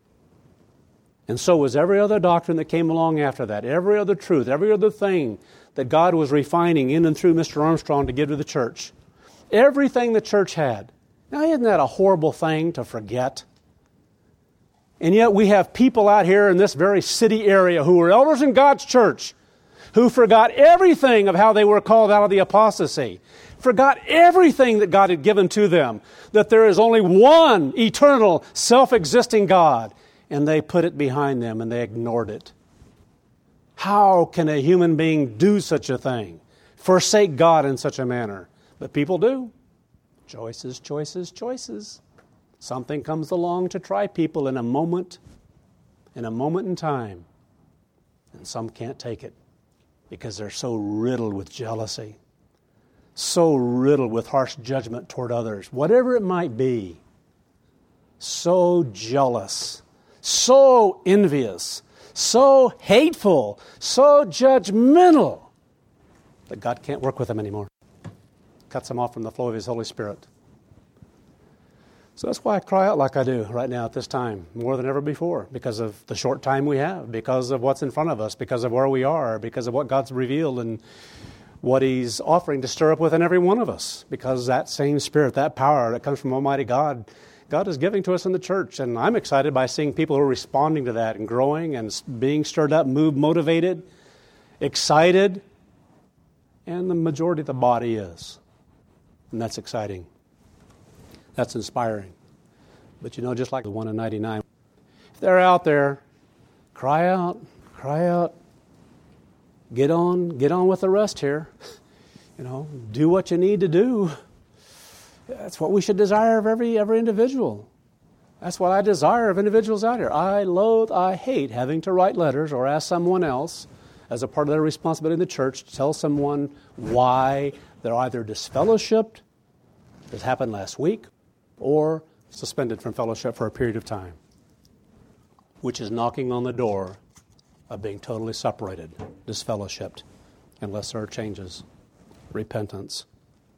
And so was every other doctrine that came along after that, every other truth, every other thing that God was refining in and through Mister Armstrong to give to the church. Everything the church had. Now, isn't that a horrible thing to forget? And yet we have people out here in this very city area who were elders in God's church who forgot everything of how they were called out of the apostasy, forgot everything that God had given to them, that there is only one eternal, self-existing God, and they put it behind them and they ignored it. How can a human being do such a thing? Forsake God in such a manner? But people do. Choices, choices, choices. Something comes along to try people in a moment, in a moment in time. And some can't take it because they're so riddled with jealousy, so riddled with harsh judgment toward others, whatever it might be. So jealous, so envious, so hateful, so judgmental that God can't work with them anymore. Cuts them off from the flow of His Holy Spirit. So that's why I cry out like I do right now at this time, more than ever before, because of the short time we have, because of what's in front of us, because of where we are, because of what God's revealed and what He's offering to stir up within every one of us, because that same Spirit, that power that comes from Almighty God, God is giving to us in the church. And I'm excited by seeing people who are responding to that and growing and being stirred up, moved, motivated, excited, and the majority of the body is. And that's exciting. That's inspiring. But you know, just like the one in ninety-nine, if they're out there, cry out, cry out. Get on, get on with the rest here. You know, do what you need to do. That's what we should desire of every every individual. That's what I desire of individuals out here. I loathe, I hate having to write letters or ask someone else, as a part of their responsibility in the church, to tell someone why they're either disfellowshipped, as happened last week, or suspended from fellowship for a period of time, which is knocking on the door of being totally separated, disfellowshipped, unless there are changes, repentance,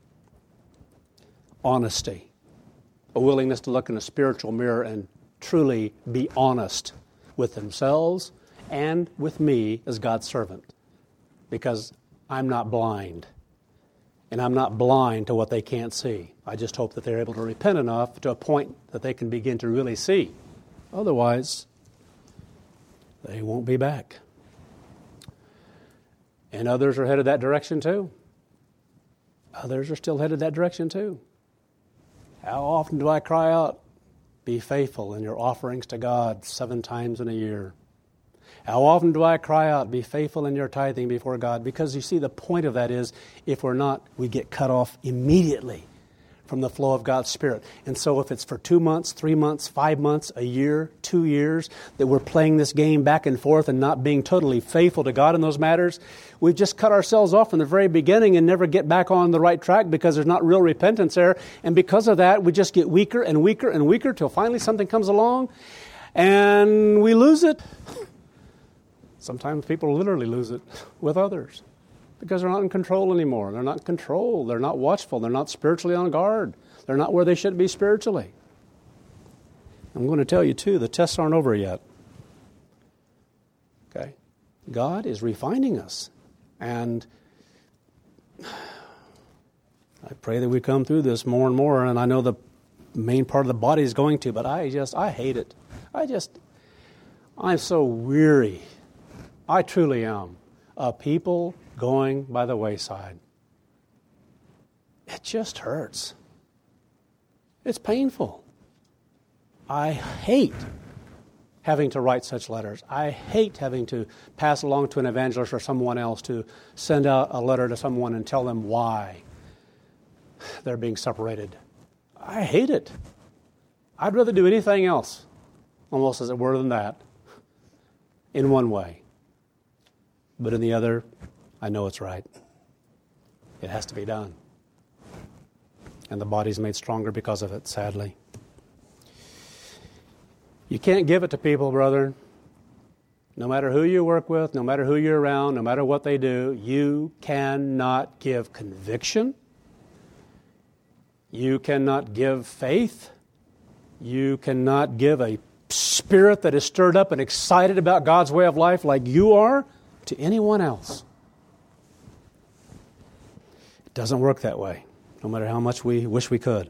honesty, a willingness to look in a spiritual mirror and truly be honest with themselves and with me as God's servant, because I'm not blind, and I'm not blind to what they can't see. I just hope that they're able to repent enough to a point that they can begin to really see. Otherwise, they won't be back. And others are headed that direction too. Others are still headed that direction too. How often do I cry out, be faithful in your offerings to God seven times in a year? How often do I cry out, be faithful in your tithing before God? Because you see, the point of that is, if we're not, we get cut off immediately from the flow of God's Spirit. And so if it's for two months, three months, five months, a year, two years, that we're playing this game back and forth and not being totally faithful to God in those matters, we've just cut ourselves off from the very beginning and never get back on the right track because there's not real repentance there. And because of that, we just get weaker and weaker and weaker till finally something comes along and we lose it. Sometimes people literally lose it with others because they're not in control anymore. They're not in control. They're not watchful. They're not spiritually on guard. They're not where they should be spiritually. I'm going to tell you, too, the tests aren't over yet. Okay? God is refining us. And I pray that we come through this more and more. And I know the main part of the body is going to, but I just, I hate it. I just, I'm so weary. I truly am. Of people going by the wayside. It just hurts. It's painful. I hate having to write such letters. I hate having to pass along to an evangelist or someone else to send out a letter to someone and tell them why they're being separated. I hate it. I'd rather do anything else, almost as it were, than that, in one way. But in the other, I know it's right. It has to be done. And the body's made stronger because of it, sadly. You can't give it to people, brethren. No matter who you work with, no matter who you're around, no matter what they do, you cannot give conviction. You cannot give faith. You cannot give a spirit that is stirred up and excited about God's way of life like you are to anyone else. It doesn't work that way, no matter how much we wish we could.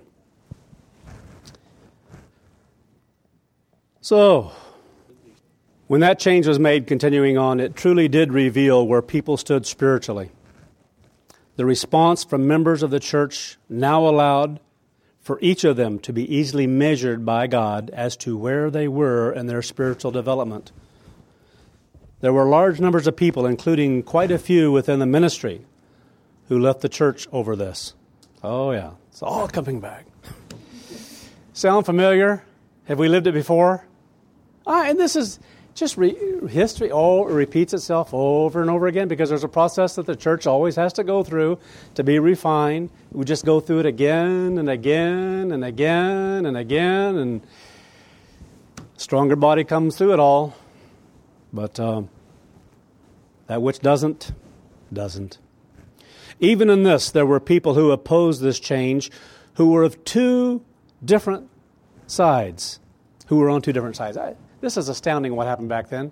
So, when that change was made, continuing on, it truly did reveal where people stood spiritually. The response from members of the church now allowed for each of them to be easily measured by God as to where they were in their spiritual development. There were large numbers of people, including quite a few within the ministry, who left the church over this. Oh, yeah. It's all coming back. Sound familiar? Have we lived it before? Ah, and this is just re- history. Oh, it repeats itself over and over again because there's a process that the church always has to go through to be refined. We just go through it again and again and again and again, and stronger body comes through it all. But um, that which doesn't, doesn't. Even in this, there were people who opposed this change who were of two different sides, who were on two different sides. I, this is astounding what happened back then.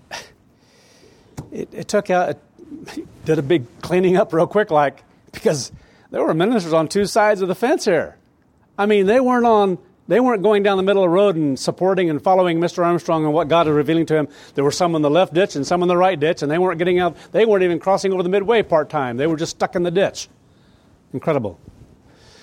It, it took out, it did a big cleaning up real quick, like, because there were ministers on two sides of the fence here. I mean, they weren't on... They weren't going down the middle of the road and supporting and following Mister Armstrong and what God was revealing to him. There were some in the left ditch and some in the right ditch, and they weren't getting out. They weren't even crossing over the midway part-time. They were just stuck in the ditch. Incredible.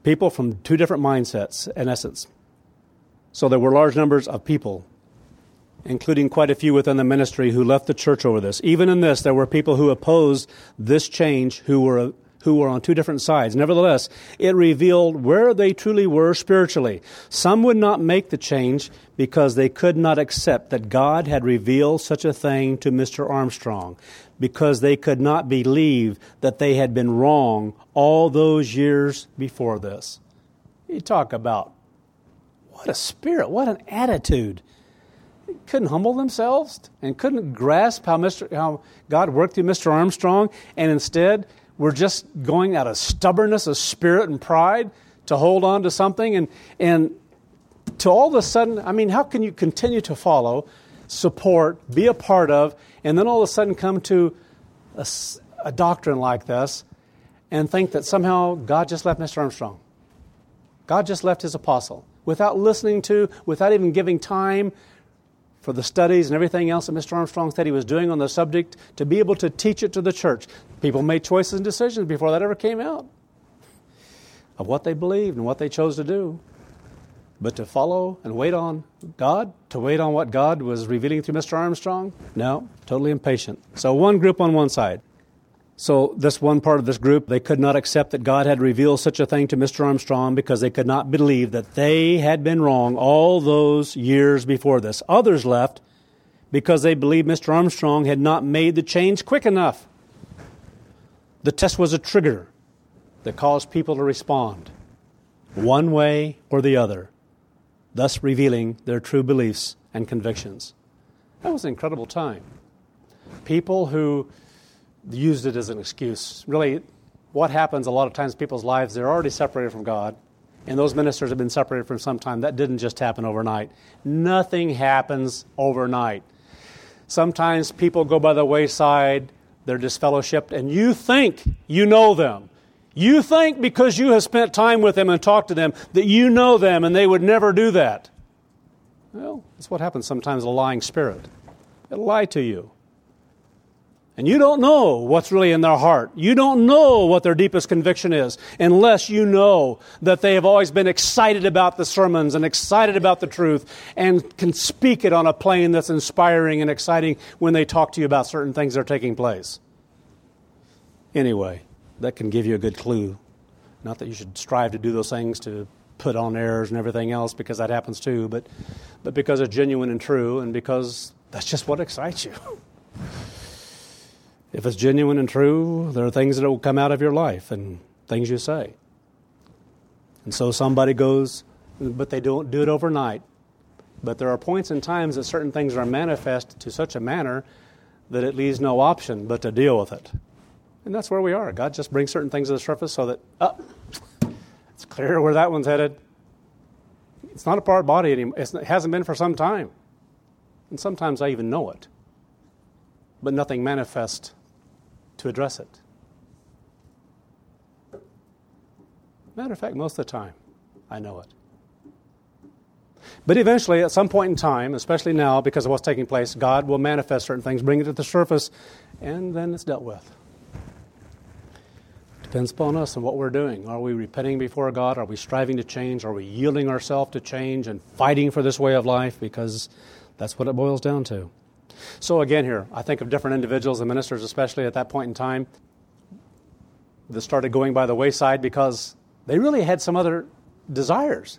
People from two different mindsets, in essence. So there were large numbers of people, including quite a few within the ministry, who left the church over this. Even in this, there were people who opposed this change who were who were on two different sides. Nevertheless, it revealed where they truly were spiritually. Some would not make the change because they could not accept that God had revealed such a thing to Mister Armstrong, because they could not believe that they had been wrong all those years before this. You talk about what a spirit, what an attitude. They couldn't humble themselves and couldn't grasp how Mister how God worked through Mister Armstrong, and instead we're just going out of stubbornness of spirit and pride to hold on to something, and and to all of a sudden, I mean, how can you continue to follow, support, be a part of, and then all of a sudden come to a, a doctrine like this and think that somehow God just left Mister Armstrong? God just left his apostle without listening to, without even giving time for the studies and everything else that Mister Armstrong said he was doing on the subject to be able to teach it to the church. People made choices and decisions before that ever came out of what they believed and what they chose to do. But to follow and wait on God, to wait on what God was revealing through Mister Armstrong, no, totally impatient. So one group on one side. So this one part of this group, they could not accept that God had revealed such a thing to Mister Armstrong because they could not believe that they had been wrong all those years before this. Others left because they believed Mister Armstrong had not made the change quick enough. The test was a trigger that caused people to respond one way or the other, thus revealing their true beliefs and convictions. That was an incredible time. People who used it as an excuse. Really, what happens a lot of times in people's lives, they're already separated from God, and those ministers have been separated for some time. That didn't just happen overnight. Nothing happens overnight. Sometimes people go by the wayside, they're disfellowshipped, and you think you know them. You think because you have spent time with them and talked to them that you know them and they would never do that. Well, that's what happens sometimes, a lying spirit. It'll lie to you. And you don't know what's really in their heart. You don't know what their deepest conviction is unless you know that they have always been excited about the sermons and excited about the truth and can speak it on a plane that's inspiring and exciting when they talk to you about certain things that are taking place. Anyway, that can give you a good clue. Not that you should strive to do those things to put on airs and everything else, because that happens too, but, but because it's genuine and true, and because that's just what excites you. If it's genuine and true, there are things that will come out of your life and things you say. And so somebody goes, but they don't do it overnight. But there are points and times that certain things are manifest to such a manner that it leaves no option but to deal with it. And that's where we are. God just brings certain things to the surface so that, oh, it's clear where that one's headed. It's not a part of the body anymore. It's, it hasn't been for some time. And sometimes I even know it. But nothing manifests to address it. Matter of fact, most of the time, I know it. But eventually, at some point in time, especially now, because of what's taking place, God will manifest certain things, bring it to the surface, and then it's dealt with. Depends upon us and what we're doing. Are we repenting before God? Are we striving to change? Are we yielding ourselves to change and fighting for this way of life? Because that's what it boils down to. So again here, I think of different individuals and ministers, especially at that point in time, that started going by the wayside because they really had some other desires.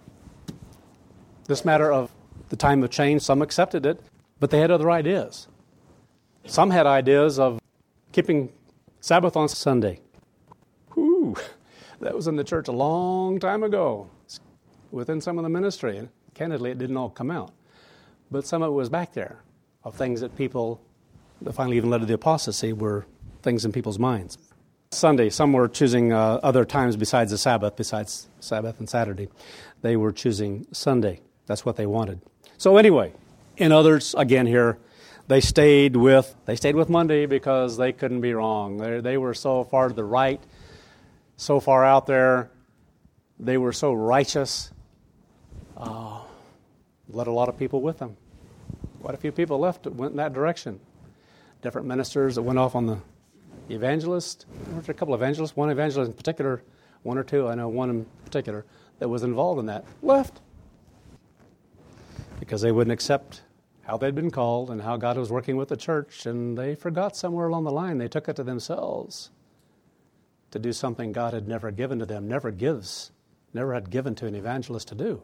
This matter of the time of change, some accepted it, but they had other ideas. Some had ideas of keeping Sabbath on Sunday. Whew, that was in the church a long time ago, within some of the ministry. And candidly, it didn't all come out. But some of it was back there, of things that people, that finally even led to the apostasy, were things in people's minds. Sunday, some were choosing uh, other times besides the Sabbath, besides Sabbath and Saturday. They were choosing Sunday. That's what they wanted. So anyway, in others, again here, they stayed with they stayed with Monday because they couldn't be wrong. They, they were so far to the right, so far out there. They were so righteous. Uh, led a lot of people with them. Quite a few people left that went in that direction. Different ministers that went off on the evangelist. There were a couple of evangelists. One evangelist in particular one or two, I know one in particular, that was involved in that, left. Because they wouldn't accept how they'd been called and how God was working with the church, and they forgot somewhere along the line, they took it to themselves to do something God had never given to them, never gives, never had given to an evangelist to do.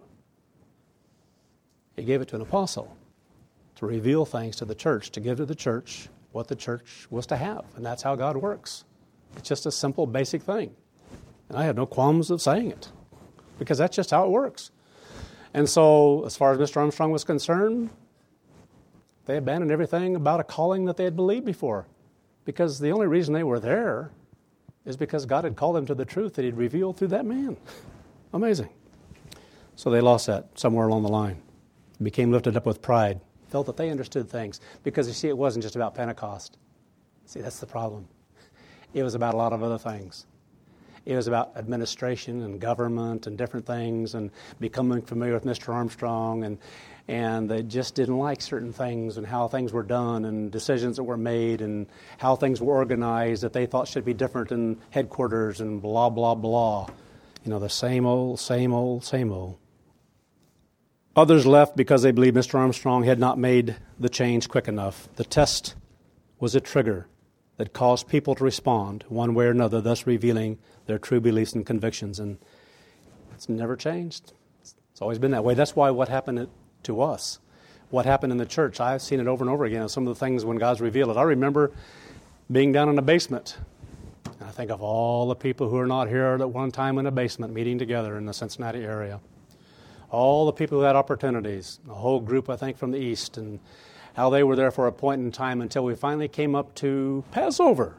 He gave it to an apostle to reveal things to the church, to give to the church what the church was to have. And that's how God works. It's just a simple, basic thing. And I have no qualms of saying it, because that's just how it works. And so, as far as Mister Armstrong was concerned, they abandoned everything about a calling that they had believed before, because the only reason they were there is because God had called them to the truth that He'd revealed through that man. Amazing. So they lost that somewhere along the line. Became lifted up with pride, felt that they understood things, because you see, it wasn't just about Pentecost. See, that's the problem. It was about a lot of other things. It was about administration and government and different things, and becoming familiar with Mister Armstrong, and and they just didn't like certain things and how things were done and decisions that were made and how things were organized that they thought should be different in headquarters and blah, blah, blah. You know, the same old, same old, same old. Others left because they believed Mister Armstrong had not made the change quick enough. The test was a trigger that caused people to respond one way or another, thus revealing their true beliefs and convictions. And it's never changed. It's always been that way. That's why what happened to us, what happened in the church, I've seen it over and over again. Some of the things when God's revealed it. I remember being down in the basement. I think of all the people who are not here at one time in a basement meeting together in the Cincinnati area. All the people who had opportunities, a whole group, I think, from the east, and how they were there for a point in time until we finally came up to Passover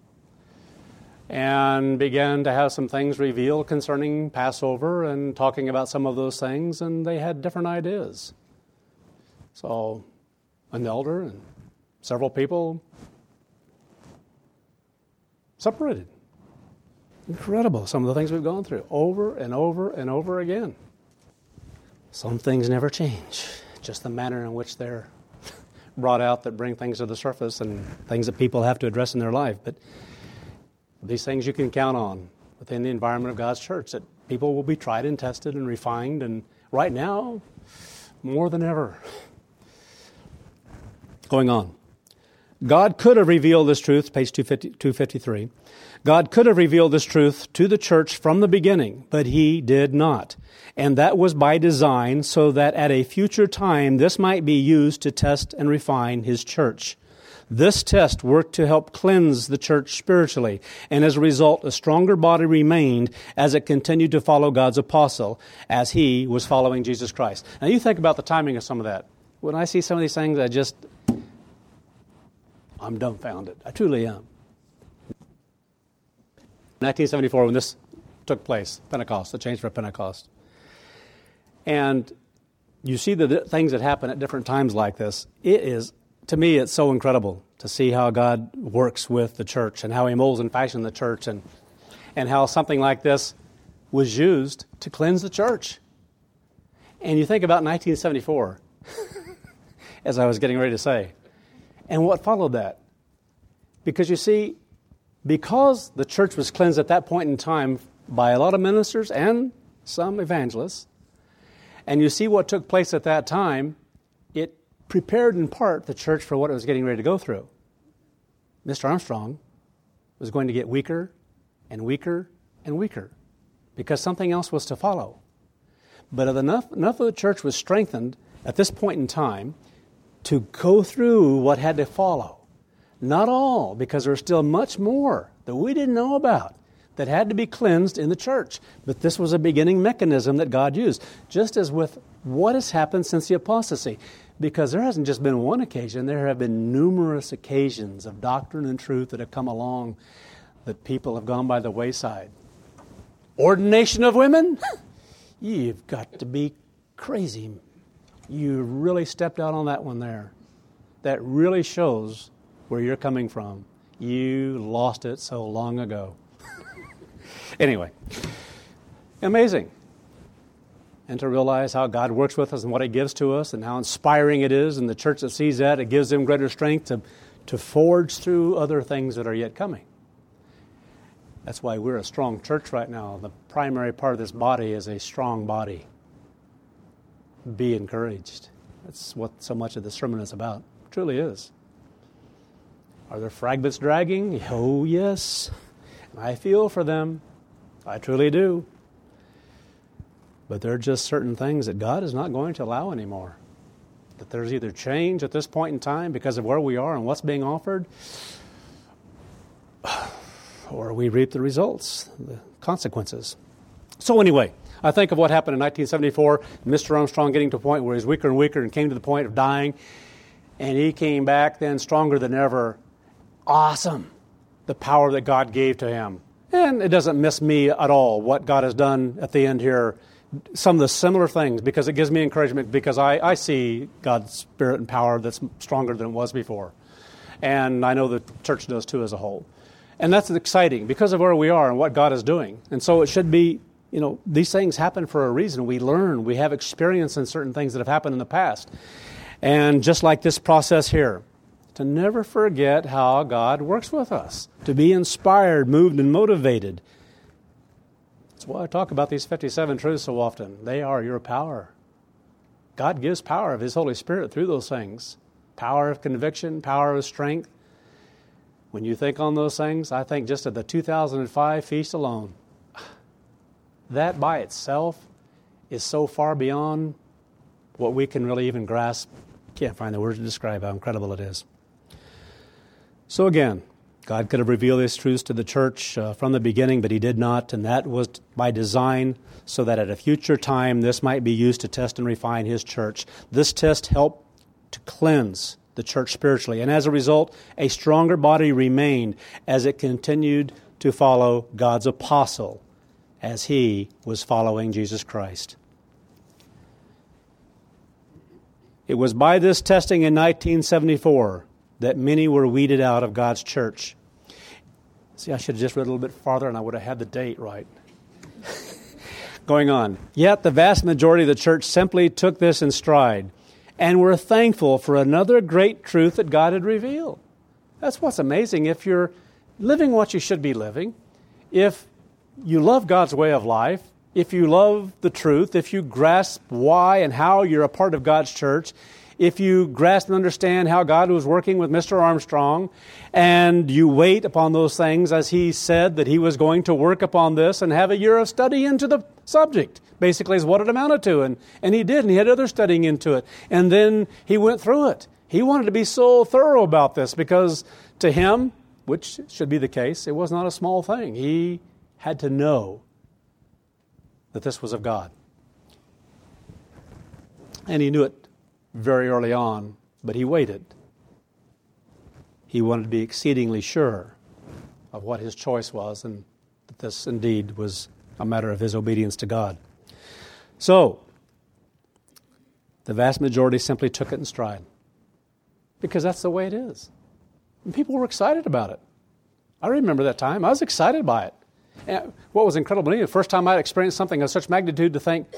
and began to have some things revealed concerning Passover and talking about some of those things, and they had different ideas. So an elder and several people separated. Incredible, some of the things we've gone through over and over and over again. Some things never change, just the manner in which they're brought out that bring things to the surface and things that people have to address in their life. But these things you can count on within the environment of God's church, that people will be tried and tested and refined, and right now, more than ever. Going on. God could have revealed this truth, page two fifty-three. God could have revealed this truth to the church from the beginning, but He did not. And that was by design, so that at a future time this might be used to test and refine His church. This test worked to help cleanse the church spiritually, and as a result, a stronger body remained as it continued to follow God's apostle, as he was following Jesus Christ. Now you think about the timing of some of that. When I see some of these things, I just, I'm dumbfounded. I truly am. nineteen seventy-four, when this took place, Pentecost, the change for Pentecost. And you see the things that happen at different times like this. It is, to me, it's so incredible to see how God works with the church and how He molds and fashions the church, and and how something like this was used to cleanse the church. And you think about nineteen seventy-four, as I was getting ready to say, and what followed that. Because you see, because the church was cleansed at that point in time by a lot of ministers and some evangelists, and you see what took place at that time, it prepared in part the church for what it was getting ready to go through. Mister Armstrong was going to get weaker and weaker and weaker because something else was to follow. But enough, enough of the church was strengthened at this point in time to go through what had to follow. Not all, because there's still much more that we didn't know about that had to be cleansed in the church. But this was a beginning mechanism that God used, just as with what has happened since the apostasy. Because there hasn't just been one occasion, there have been numerous occasions of doctrine and truth that have come along that people have gone by the wayside. Ordination of women? You've got to be crazy. You really stepped out on that one there. That really shows where you're coming from. You lost it so long ago. Anyway, amazing. And to realize how God works with us and what He gives to us and how inspiring it is, and the church that sees that, it gives them greater strength to, to forge through other things that are yet coming. That's why we're a strong church right now. The primary part of this body is a strong body. Be encouraged. That's what so much of the sermon is about. It truly is. Are there fragments dragging? Oh, yes. I feel for them. I truly do. But there are just certain things that God is not going to allow anymore. That there's either change at this point in time because of where we are and what's being offered, or we reap the results, the consequences. So anyway, I think of what happened in nineteen seventy-four, Mister Armstrong getting to a point where he's weaker and weaker and came to the point of dying, and he came back then stronger than ever. Awesome, the power that God gave to him. And it doesn't miss me at all what God has done at the end here, some of the similar things, because it gives me encouragement, because I, I see God's Spirit and power that's stronger than it was before. And I know the church does too as a whole. And that's exciting because of where we are and what God is doing. And so it should be, you know, these things happen for a reason. We learn, we have experience in certain things that have happened in the past. And just like this process here, to never forget how God works with us, to be inspired, moved, and motivated. That's why I talk about these fifty-seven truths so often. They are your power. God gives power of His Holy Spirit through those things. Power of conviction, power of strength. When you think on those things, I think just of the two thousand five feast alone, that by itself is so far beyond what we can really even grasp. Can't find the words to describe how incredible it is. So again, God could have revealed these truths to the church uh, from the beginning, but He did not, and that was by design so that at a future time this might be used to test and refine His church. This test helped to cleanse the church spiritually, and as a result, a stronger body remained as it continued to follow God's apostle as he was following Jesus Christ. It was by this testing in nineteen seventy-four that many were weeded out of God's church. See, I should have just read a little bit farther and I would have had the date right. Going on. Yet the vast majority of the church simply took this in stride and were thankful for another great truth that God had revealed. That's what's amazing. If you're living what you should be living, if you love God's way of life, if you love the truth, if you grasp why and how you're a part of God's church, if you grasp and understand how God was working with Mister Armstrong, and you wait upon those things as he said that he was going to work upon this and have a year of study into the subject, basically is what it amounted to. And, and he did, and he had other studying into it. And then he went through it. He wanted to be so thorough about this because to him, which should be the case, it was not a small thing. He had to know that this was of God. And he knew it very early on, but he waited. He wanted to be exceedingly sure of what his choice was and that this indeed was a matter of his obedience to God. So, the vast majority simply took it in stride because that's the way it is. And people were excited about it. I remember that time. I was excited by it. And what was incredible to me, the first time I'd experienced something of such magnitude, to think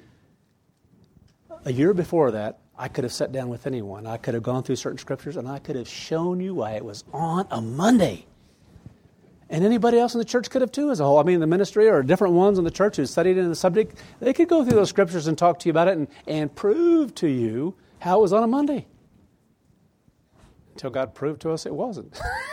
a year before that, I could have sat down with anyone. I could have gone through certain scriptures, and I could have shown you why it was on a Monday. And anybody else in the church could have too as a whole. I mean, the ministry or different ones in the church who studied in the subject, they could go through those scriptures and talk to you about it and, and prove to you how it was on a Monday. Until God proved to us it wasn't.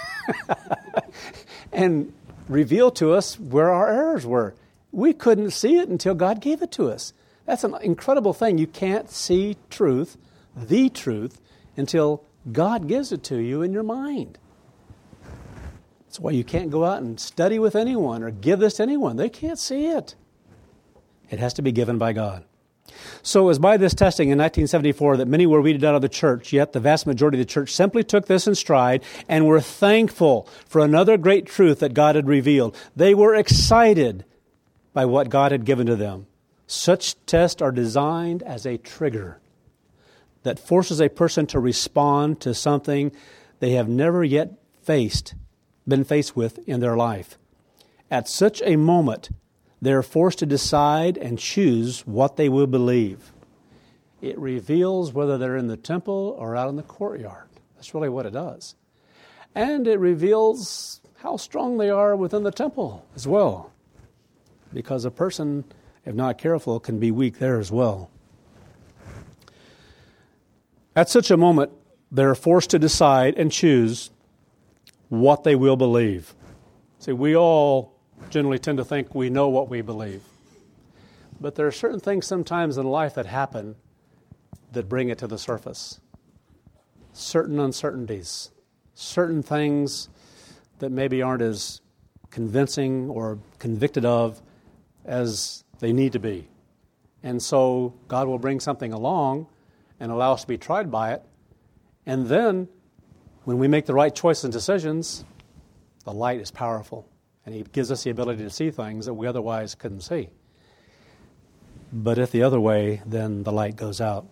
And revealed to us where our errors were. We couldn't see it until God gave it to us. That's an incredible thing. You can't see truth, the truth, until God gives it to you in your mind. That's why you can't go out and study with anyone or give this to anyone. They can't see it. It has to be given by God. So it was by this testing in nineteen seventy-four that many were weeded out of the church, yet the vast majority of the church simply took this in stride and were thankful for another great truth that God had revealed. They were excited by what God had given to them. Such tests are designed as a trigger that forces a person to respond to something they have never yet faced, been faced with in their life. At such a moment, they are forced to decide and choose what they will believe. It reveals whether they're in the temple or out in the courtyard. That's really what it does. And it reveals how strong they are within the temple as well. Because a person, if not careful, can be weak there as well. At such a moment, they're forced to decide and choose what they will believe. See, we all generally tend to think we know what we believe. But there are certain things sometimes in life that happen that bring it to the surface. Certain uncertainties, certain things that maybe aren't as convincing or convicted of as they need to be. And so God will bring something along and allow us to be tried by it. And then when we make the right choices and decisions, the light is powerful. And He gives us the ability to see things that we otherwise couldn't see. But if the other way, then the light goes out.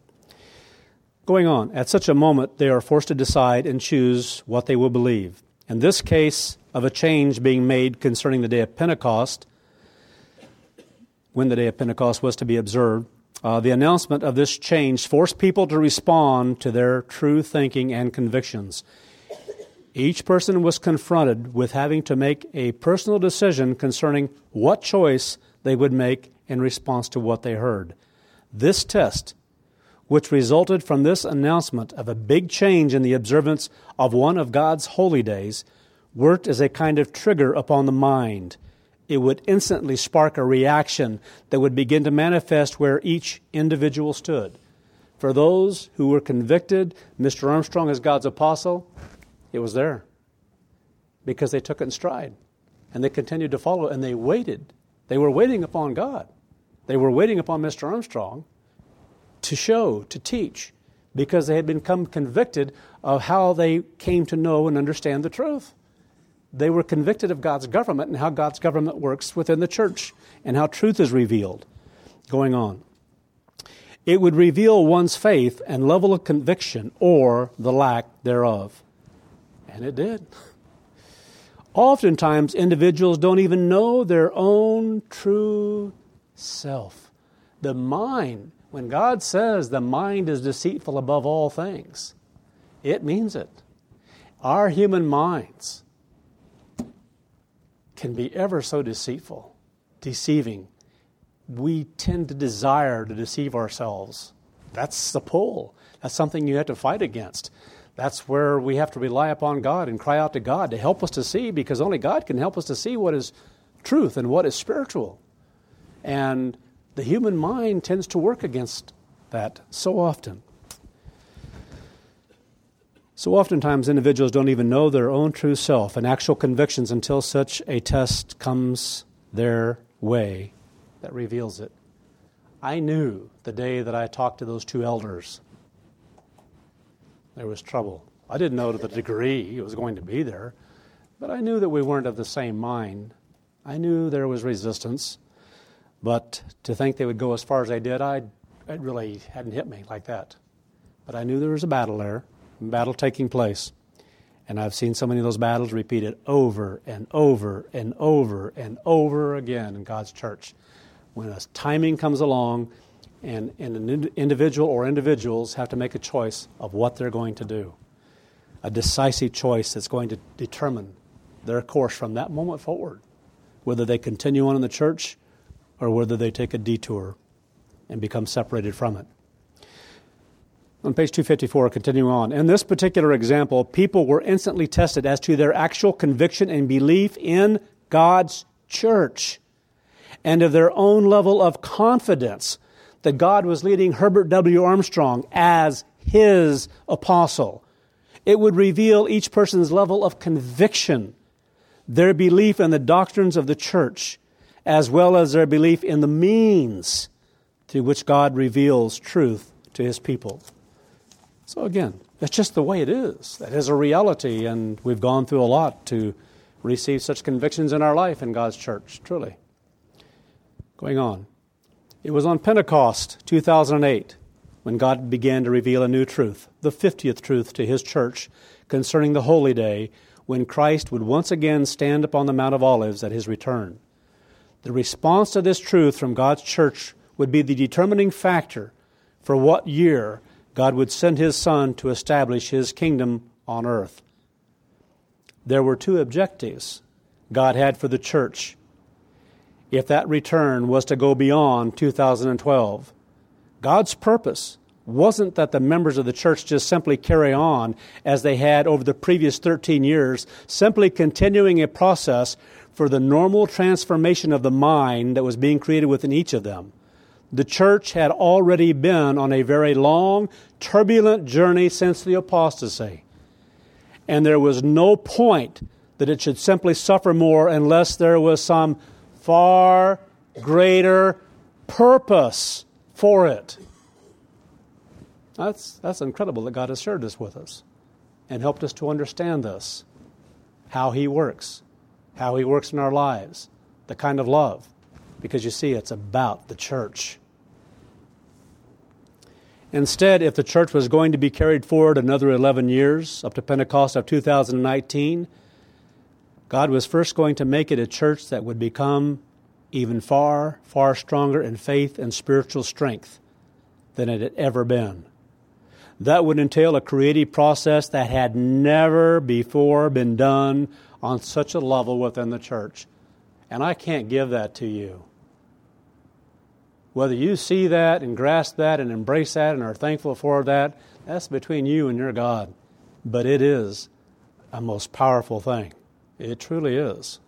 Going on, at such a moment, they are forced to decide and choose what they will believe. In this case of a change being made concerning the day of Pentecost, when the day of Pentecost was to be observed, uh, the announcement of this change forced people to respond to their true thinking and convictions. Each person was confronted with having to make a personal decision concerning what choice they would make in response to what they heard. This test, which resulted from this announcement of a big change in the observance of one of God's holy days, worked as a kind of trigger upon the mind. It would instantly spark a reaction that would begin to manifest where each individual stood. For those who were convicted, Mister Armstrong as God's apostle, it was there because they took it in stride and they continued to follow and they waited. They were waiting upon God. They were waiting upon Mister Armstrong to show, to teach, because they had become convicted of how they came to know and understand the truth. They were convicted of God's government and how God's government works within the church and how truth is revealed. Going on. It would reveal one's faith and level of conviction or the lack thereof. And it did. Oftentimes, individuals don't even know their own true self. The mind, when God says the mind is deceitful above all things, it means it. Our human minds can be ever so deceitful, deceiving. We tend to desire to deceive ourselves. That's the pull. That's something you have to fight against. That's where we have to rely upon God and cry out to God to help us to see, because only God can help us to see what is truth and what is spiritual. And the human mind tends to work against that so often. So oftentimes individuals don't even know their own true self and actual convictions until such a test comes their way that reveals it. I knew the day that I talked to those two elders, there was trouble. I didn't know to the degree it was going to be there, but I knew that we weren't of the same mind. I knew there was resistance, but to think they would go as far as they did, I, it really hadn't hit me like that. But I knew there was a battle there, a battle taking place. And I've seen so many of those battles repeated over and over and over and over again in God's church. When a timing comes along and, and an individual or individuals have to make a choice of what they're going to do, a decisive choice that's going to determine their course from that moment forward, whether they continue on in the church or whether they take a detour and become separated from it. On page two fifty-four, continuing on. In this particular example, people were instantly tested as to their actual conviction and belief in God's church and of their own level of confidence that God was leading Herbert W. Armstrong as His apostle. It would reveal each person's level of conviction, their belief in the doctrines of the church, as well as their belief in the means through which God reveals truth to His people. So again, that's just the way it is. That is a reality, and we've gone through a lot to receive such convictions in our life in God's church, truly. Going on. It was on Pentecost, two thousand eight, when God began to reveal a new truth, the fiftieth truth to His church concerning the holy day, when Christ would once again stand upon the Mount of Olives at His return. The response to this truth from God's church would be the determining factor for what year God would send His Son to establish His kingdom on earth. there were two objectives God had for the church if that return was to go beyond two thousand twelve. God's purpose wasn't that the members of the church just simply carry on as they had over the previous thirteen years, simply continuing a process for the normal transformation of the mind that was being created within each of them. The church had already been on a very long, turbulent journey since the apostasy. And there was no point that it should simply suffer more unless there was some far greater purpose for it. That's, that's incredible that God has shared this with us and helped us to understand this, how He works, how He works in our lives, the kind of love. Because you see, it's about the church. Instead, if the church was going to be carried forward another eleven years, up to Pentecost of two thousand nineteen, God was first going to make it a church that would become even far, far stronger in faith and spiritual strength than it had ever been. That would entail a creative process that had never before been done on such a level within the church. And I can't give that to you. Whether you see that and grasp that and embrace that and are thankful for that, that's between you and your God. But it is a most powerful thing. It truly is.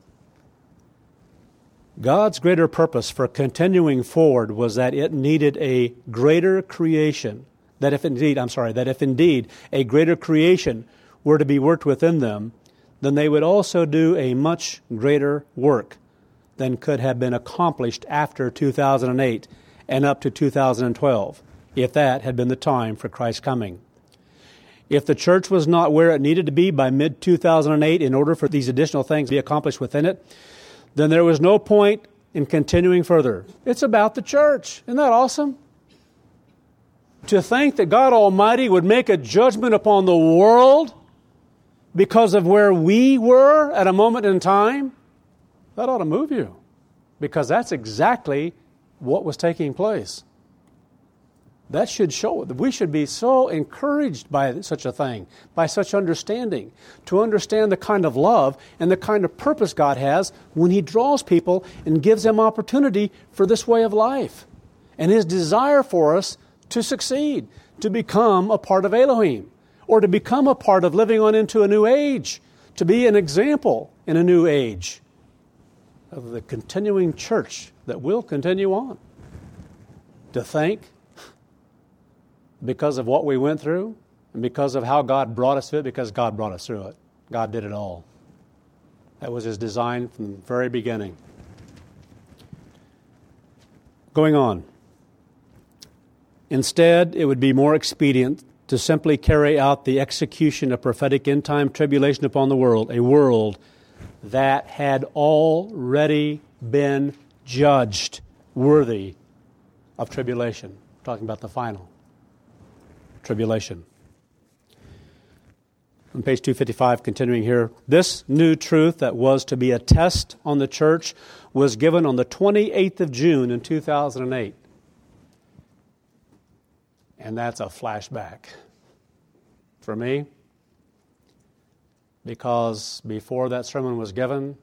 God's greater purpose for continuing forward was that it needed a greater creation. That if indeed, I'm sorry, that if indeed a greater creation were to be worked within them, then they would also do a much greater work than could have been accomplished after two thousand eight and up to two thousand twelve, if that had been the time for Christ's coming. If the church was not where it needed to be by mid two thousand eight in order for these additional things to be accomplished within it, then there was no point in continuing further. It's about the church. Isn't that awesome? To think that God Almighty would make a judgment upon the world because of where we were at a moment in time, that ought to move you, because that's exactly what was taking place. That should show that we should be so encouraged by such a thing, by such understanding, to understand the kind of love and the kind of purpose God has when He draws people and gives them opportunity for this way of life, and His desire for us to succeed, to become a part of Elohim, or to become a part of living on into a new age, to be an example in a new age of the continuing church that will continue on. To think, because of what we went through, and because of how God brought us through it, because God brought us through it. God did it all. That was His design from the very beginning. Going on. Instead, it would be more expedient to simply carry out the execution of prophetic end-time tribulation upon the world, a world that had already been judged worthy of tribulation. I'm talking about the final tribulation. On page two fifty-five, continuing here, this new truth that was to be a test on the church was given on the twenty-eighth of June in two thousand eight. And that's a flashback for me, because before that sermon was given,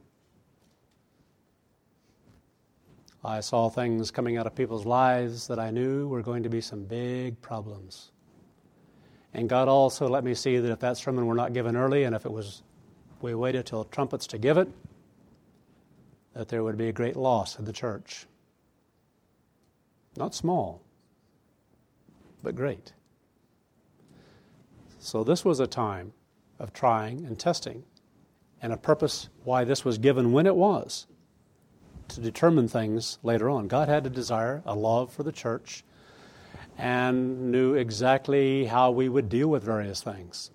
I saw things coming out of people's lives that I knew were going to be some big problems. And God also let me see that if that sermon were not given early, and if it was, we waited till trumpets to give it, that there would be a great loss in the church. Not small, but great. So this was a time of trying and testing, and a purpose why this was given when it was, to determine things later on. God had a desire, a love for the church, and knew exactly how we would deal with various things.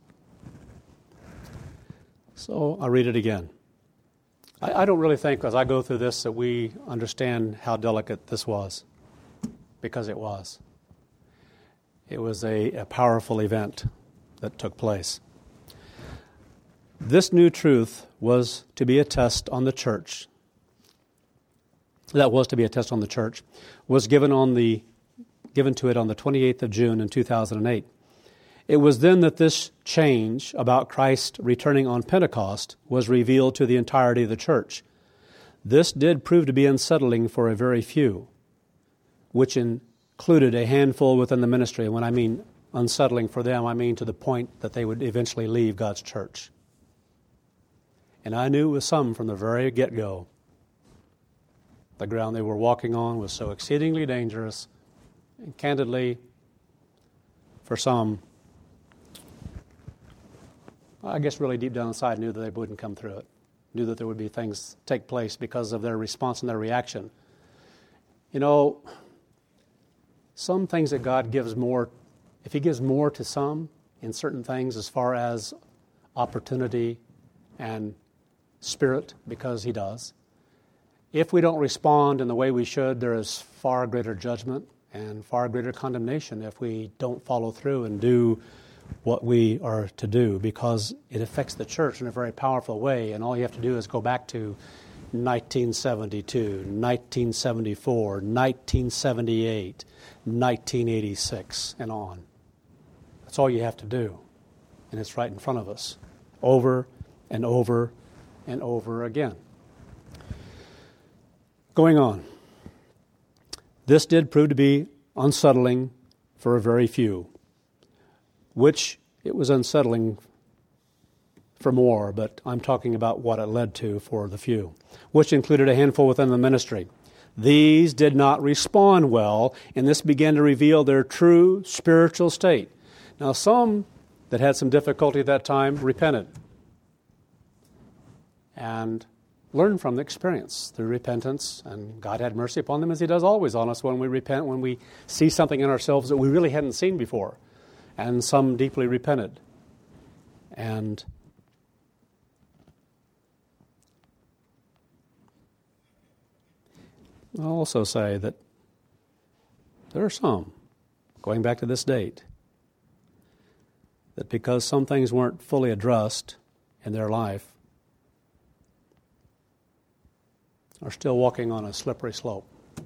So I'll read it again. I, I don't really think, as I go through this, that we understand how delicate this was, because it was. It was a, a powerful event that took place. This new truth was to be a test on the church. That was to be a test on the church. Was given on the given to it on the twenty-eighth of June in two thousand eight. It was then that this change about Christ returning on Pentecost was revealed to the entirety of the church. This did prove to be unsettling for a very few, which included a handful within the ministry. And when I mean unsettling for them, I mean to the point that they would eventually leave God's church. And I knew it was some from the very get-go. The ground they were walking on was so exceedingly dangerous, and candidly, for some, I guess really deep down inside knew that they wouldn't come through it, knew that there would be things take place because of their response and their reaction. You know, some things that God gives more, if He gives more to some in certain things as far as opportunity and spirit, because He does, if we don't respond in the way we should, there is far greater judgment and far greater condemnation if we don't follow through and do what we are to do, because it affects the church in a very powerful way. And all you have to do is go back to nineteen seventy-two, nineteen seventy-four, nineteen seventy-eight, nineteen eighty-six, and on. That's all you have to do. And it's right in front of us, over and over and over again. Going on. This did prove to be unsettling for a very few, which it was unsettling for more, but I'm talking about what it led to for the few, which included a handful within the ministry. These did not respond well, and this began to reveal their true spiritual state. Now, some that had some difficulty at that time repented and learned from the experience through repentance, and God had mercy upon them, as He does always on us when we repent, when we see something in ourselves that we really hadn't seen before. And some deeply repented. And I'll also say that there are some, going back to this date, that because some things weren't fully addressed in their life, are still walking on a slippery slope.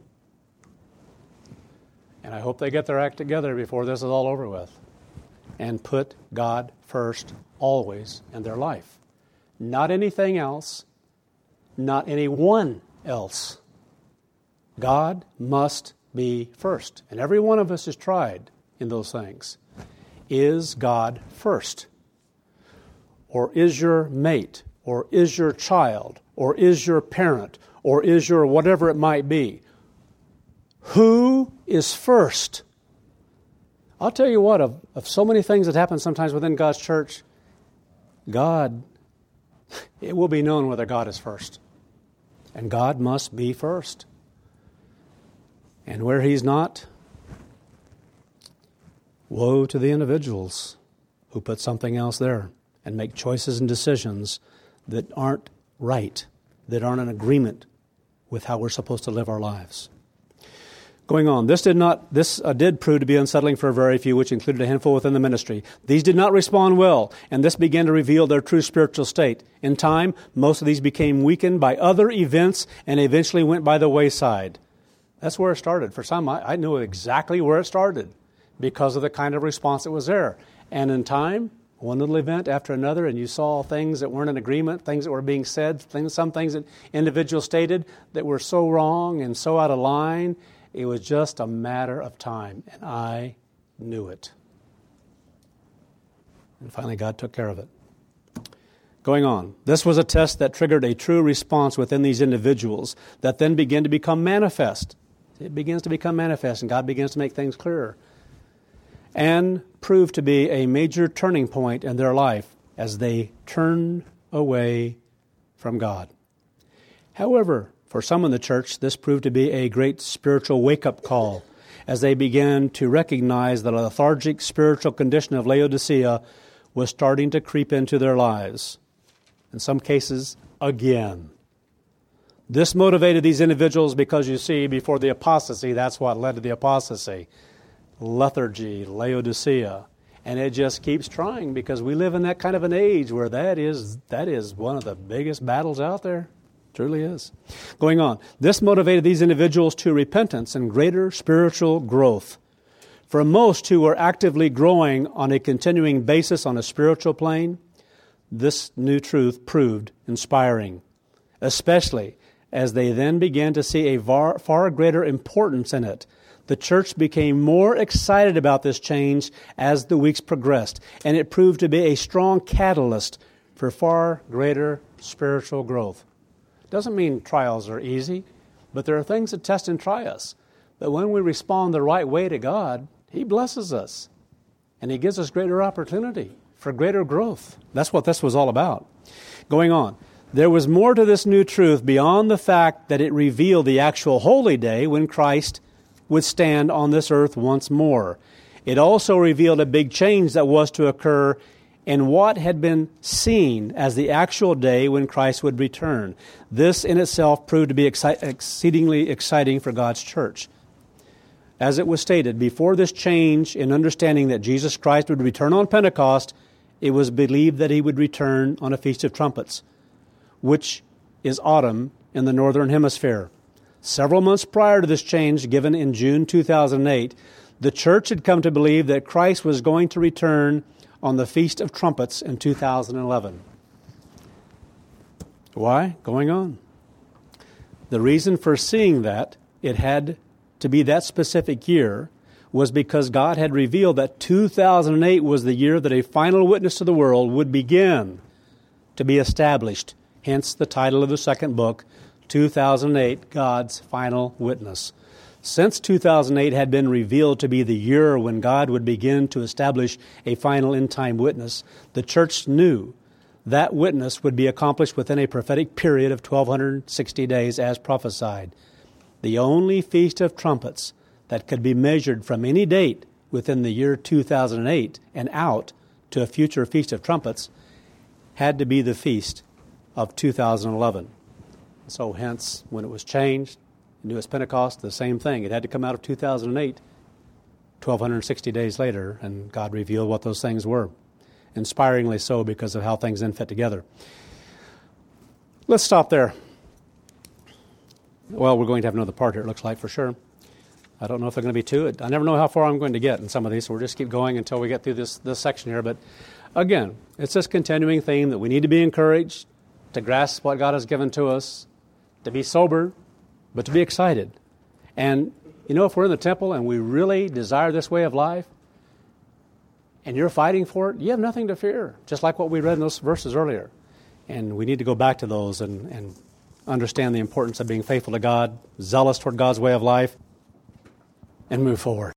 And I hope they get their act together before this is all over with, and put God first always in their life. Not anything else, not anyone else. God must be first. And every one of us has tried in those things. Is God first? Or is your mate, or is your child, or is your parent, or is your whatever it might be? Who is first? I'll tell you what, of, of so many things that happen sometimes within God's church, God, it will be known whether God is first. And God must be first. And where He's not, woe to the individuals who put something else there and make choices and decisions that aren't right, that aren't in agreement with how we're supposed to live our lives. Going on, this did not this uh, did prove to be unsettling for a very few, which included a handful within the ministry. These did not respond well, and this began to reveal their true spiritual state. In time, most of these became weakened by other events and eventually went by the wayside. That's where it started. For some, I, I knew exactly where it started because of the kind of response that was there. And in time, one little event after another, and you saw things that weren't in agreement, things that were being said, things, some things that individuals stated that were so wrong and so out of line. It was just a matter of time, and I knew it. And finally, God took care of it. Going on, this was a test that triggered a true response within these individuals that then began to become manifest. It begins to become manifest, and God begins to make things clearer. And proved to be a major turning point in their life as they turned away from God. However, for some in the church, this proved to be a great spiritual wake-up call as they began to recognize that a lethargic spiritual condition of Laodicea was starting to creep into their lives. In some cases, again. This motivated these individuals because, you see, before the apostasy, that's what led to the apostasy. Lethargy, Laodicea. And it just keeps trying because we live in that kind of an age where that is that is one of the biggest battles out there. Truly is. Going on, this motivated these individuals to repentance and greater spiritual growth. For most who are actively growing on a continuing basis on a spiritual plane, this new truth proved inspiring, especially as they then began to see a far, far greater importance in it. The church became more excited about this change as the weeks progressed, and it proved to be a strong catalyst for far greater spiritual growth. Doesn't mean trials are easy, but there are things that test and try us. But when we respond the right way to God, He blesses us, and He gives us greater opportunity for greater growth. That's what this was all about. Going on, there was more to this new truth beyond the fact that it revealed the actual holy day when Christ would stand on this earth once more. It also revealed a big change that was to occur in what had been seen as the actual day when Christ would return. This in itself proved to be exci- exceedingly exciting for God's church. As it was stated, before this change in understanding that Jesus Christ would return on Pentecost, it was believed that He would return on a Feast of Trumpets, which is autumn in the Northern Hemisphere. Several months prior to this change, given in June two thousand eight, the church had come to believe that Christ was going to return on the Feast of Trumpets in two thousand eleven. Why? Going on. The reason for seeing that it had to be that specific year was because God had revealed that two thousand eight was the year that a final witness to the world would begin to be established. Hence the title of the second book, two thousand eight, God's Final Witness. Since two thousand eight had been revealed to be the year when God would begin to establish a final end-time witness, the church knew that witness would be accomplished within a prophetic period of twelve sixty days as prophesied. The only Feast of Trumpets that could be measured from any date within the year two thousand eight and out to a future Feast of Trumpets had to be the Feast of two thousand eleven. So hence, when it was changed into its Pentecost, the same thing. It had to come out of two thousand eight, twelve sixty days later, and God revealed what those things were. Inspiringly so because of how things then fit together. Let's stop there. Well, we're going to have another part here, it looks like, for sure. I don't know if they're going to be two. I never know how far I'm going to get in some of these, so we'll just keep going until we get through this, this section here. But again, it's this continuing theme that we need to be encouraged, to grasp what God has given to us, to be sober, but to be excited. And, you know, if we're in the temple and we really desire this way of life, and you're fighting for it, you have nothing to fear, just like what we read in those verses earlier. And we need to go back to those and, and understand the importance of being faithful to God, zealous toward God's way of life, and move forward.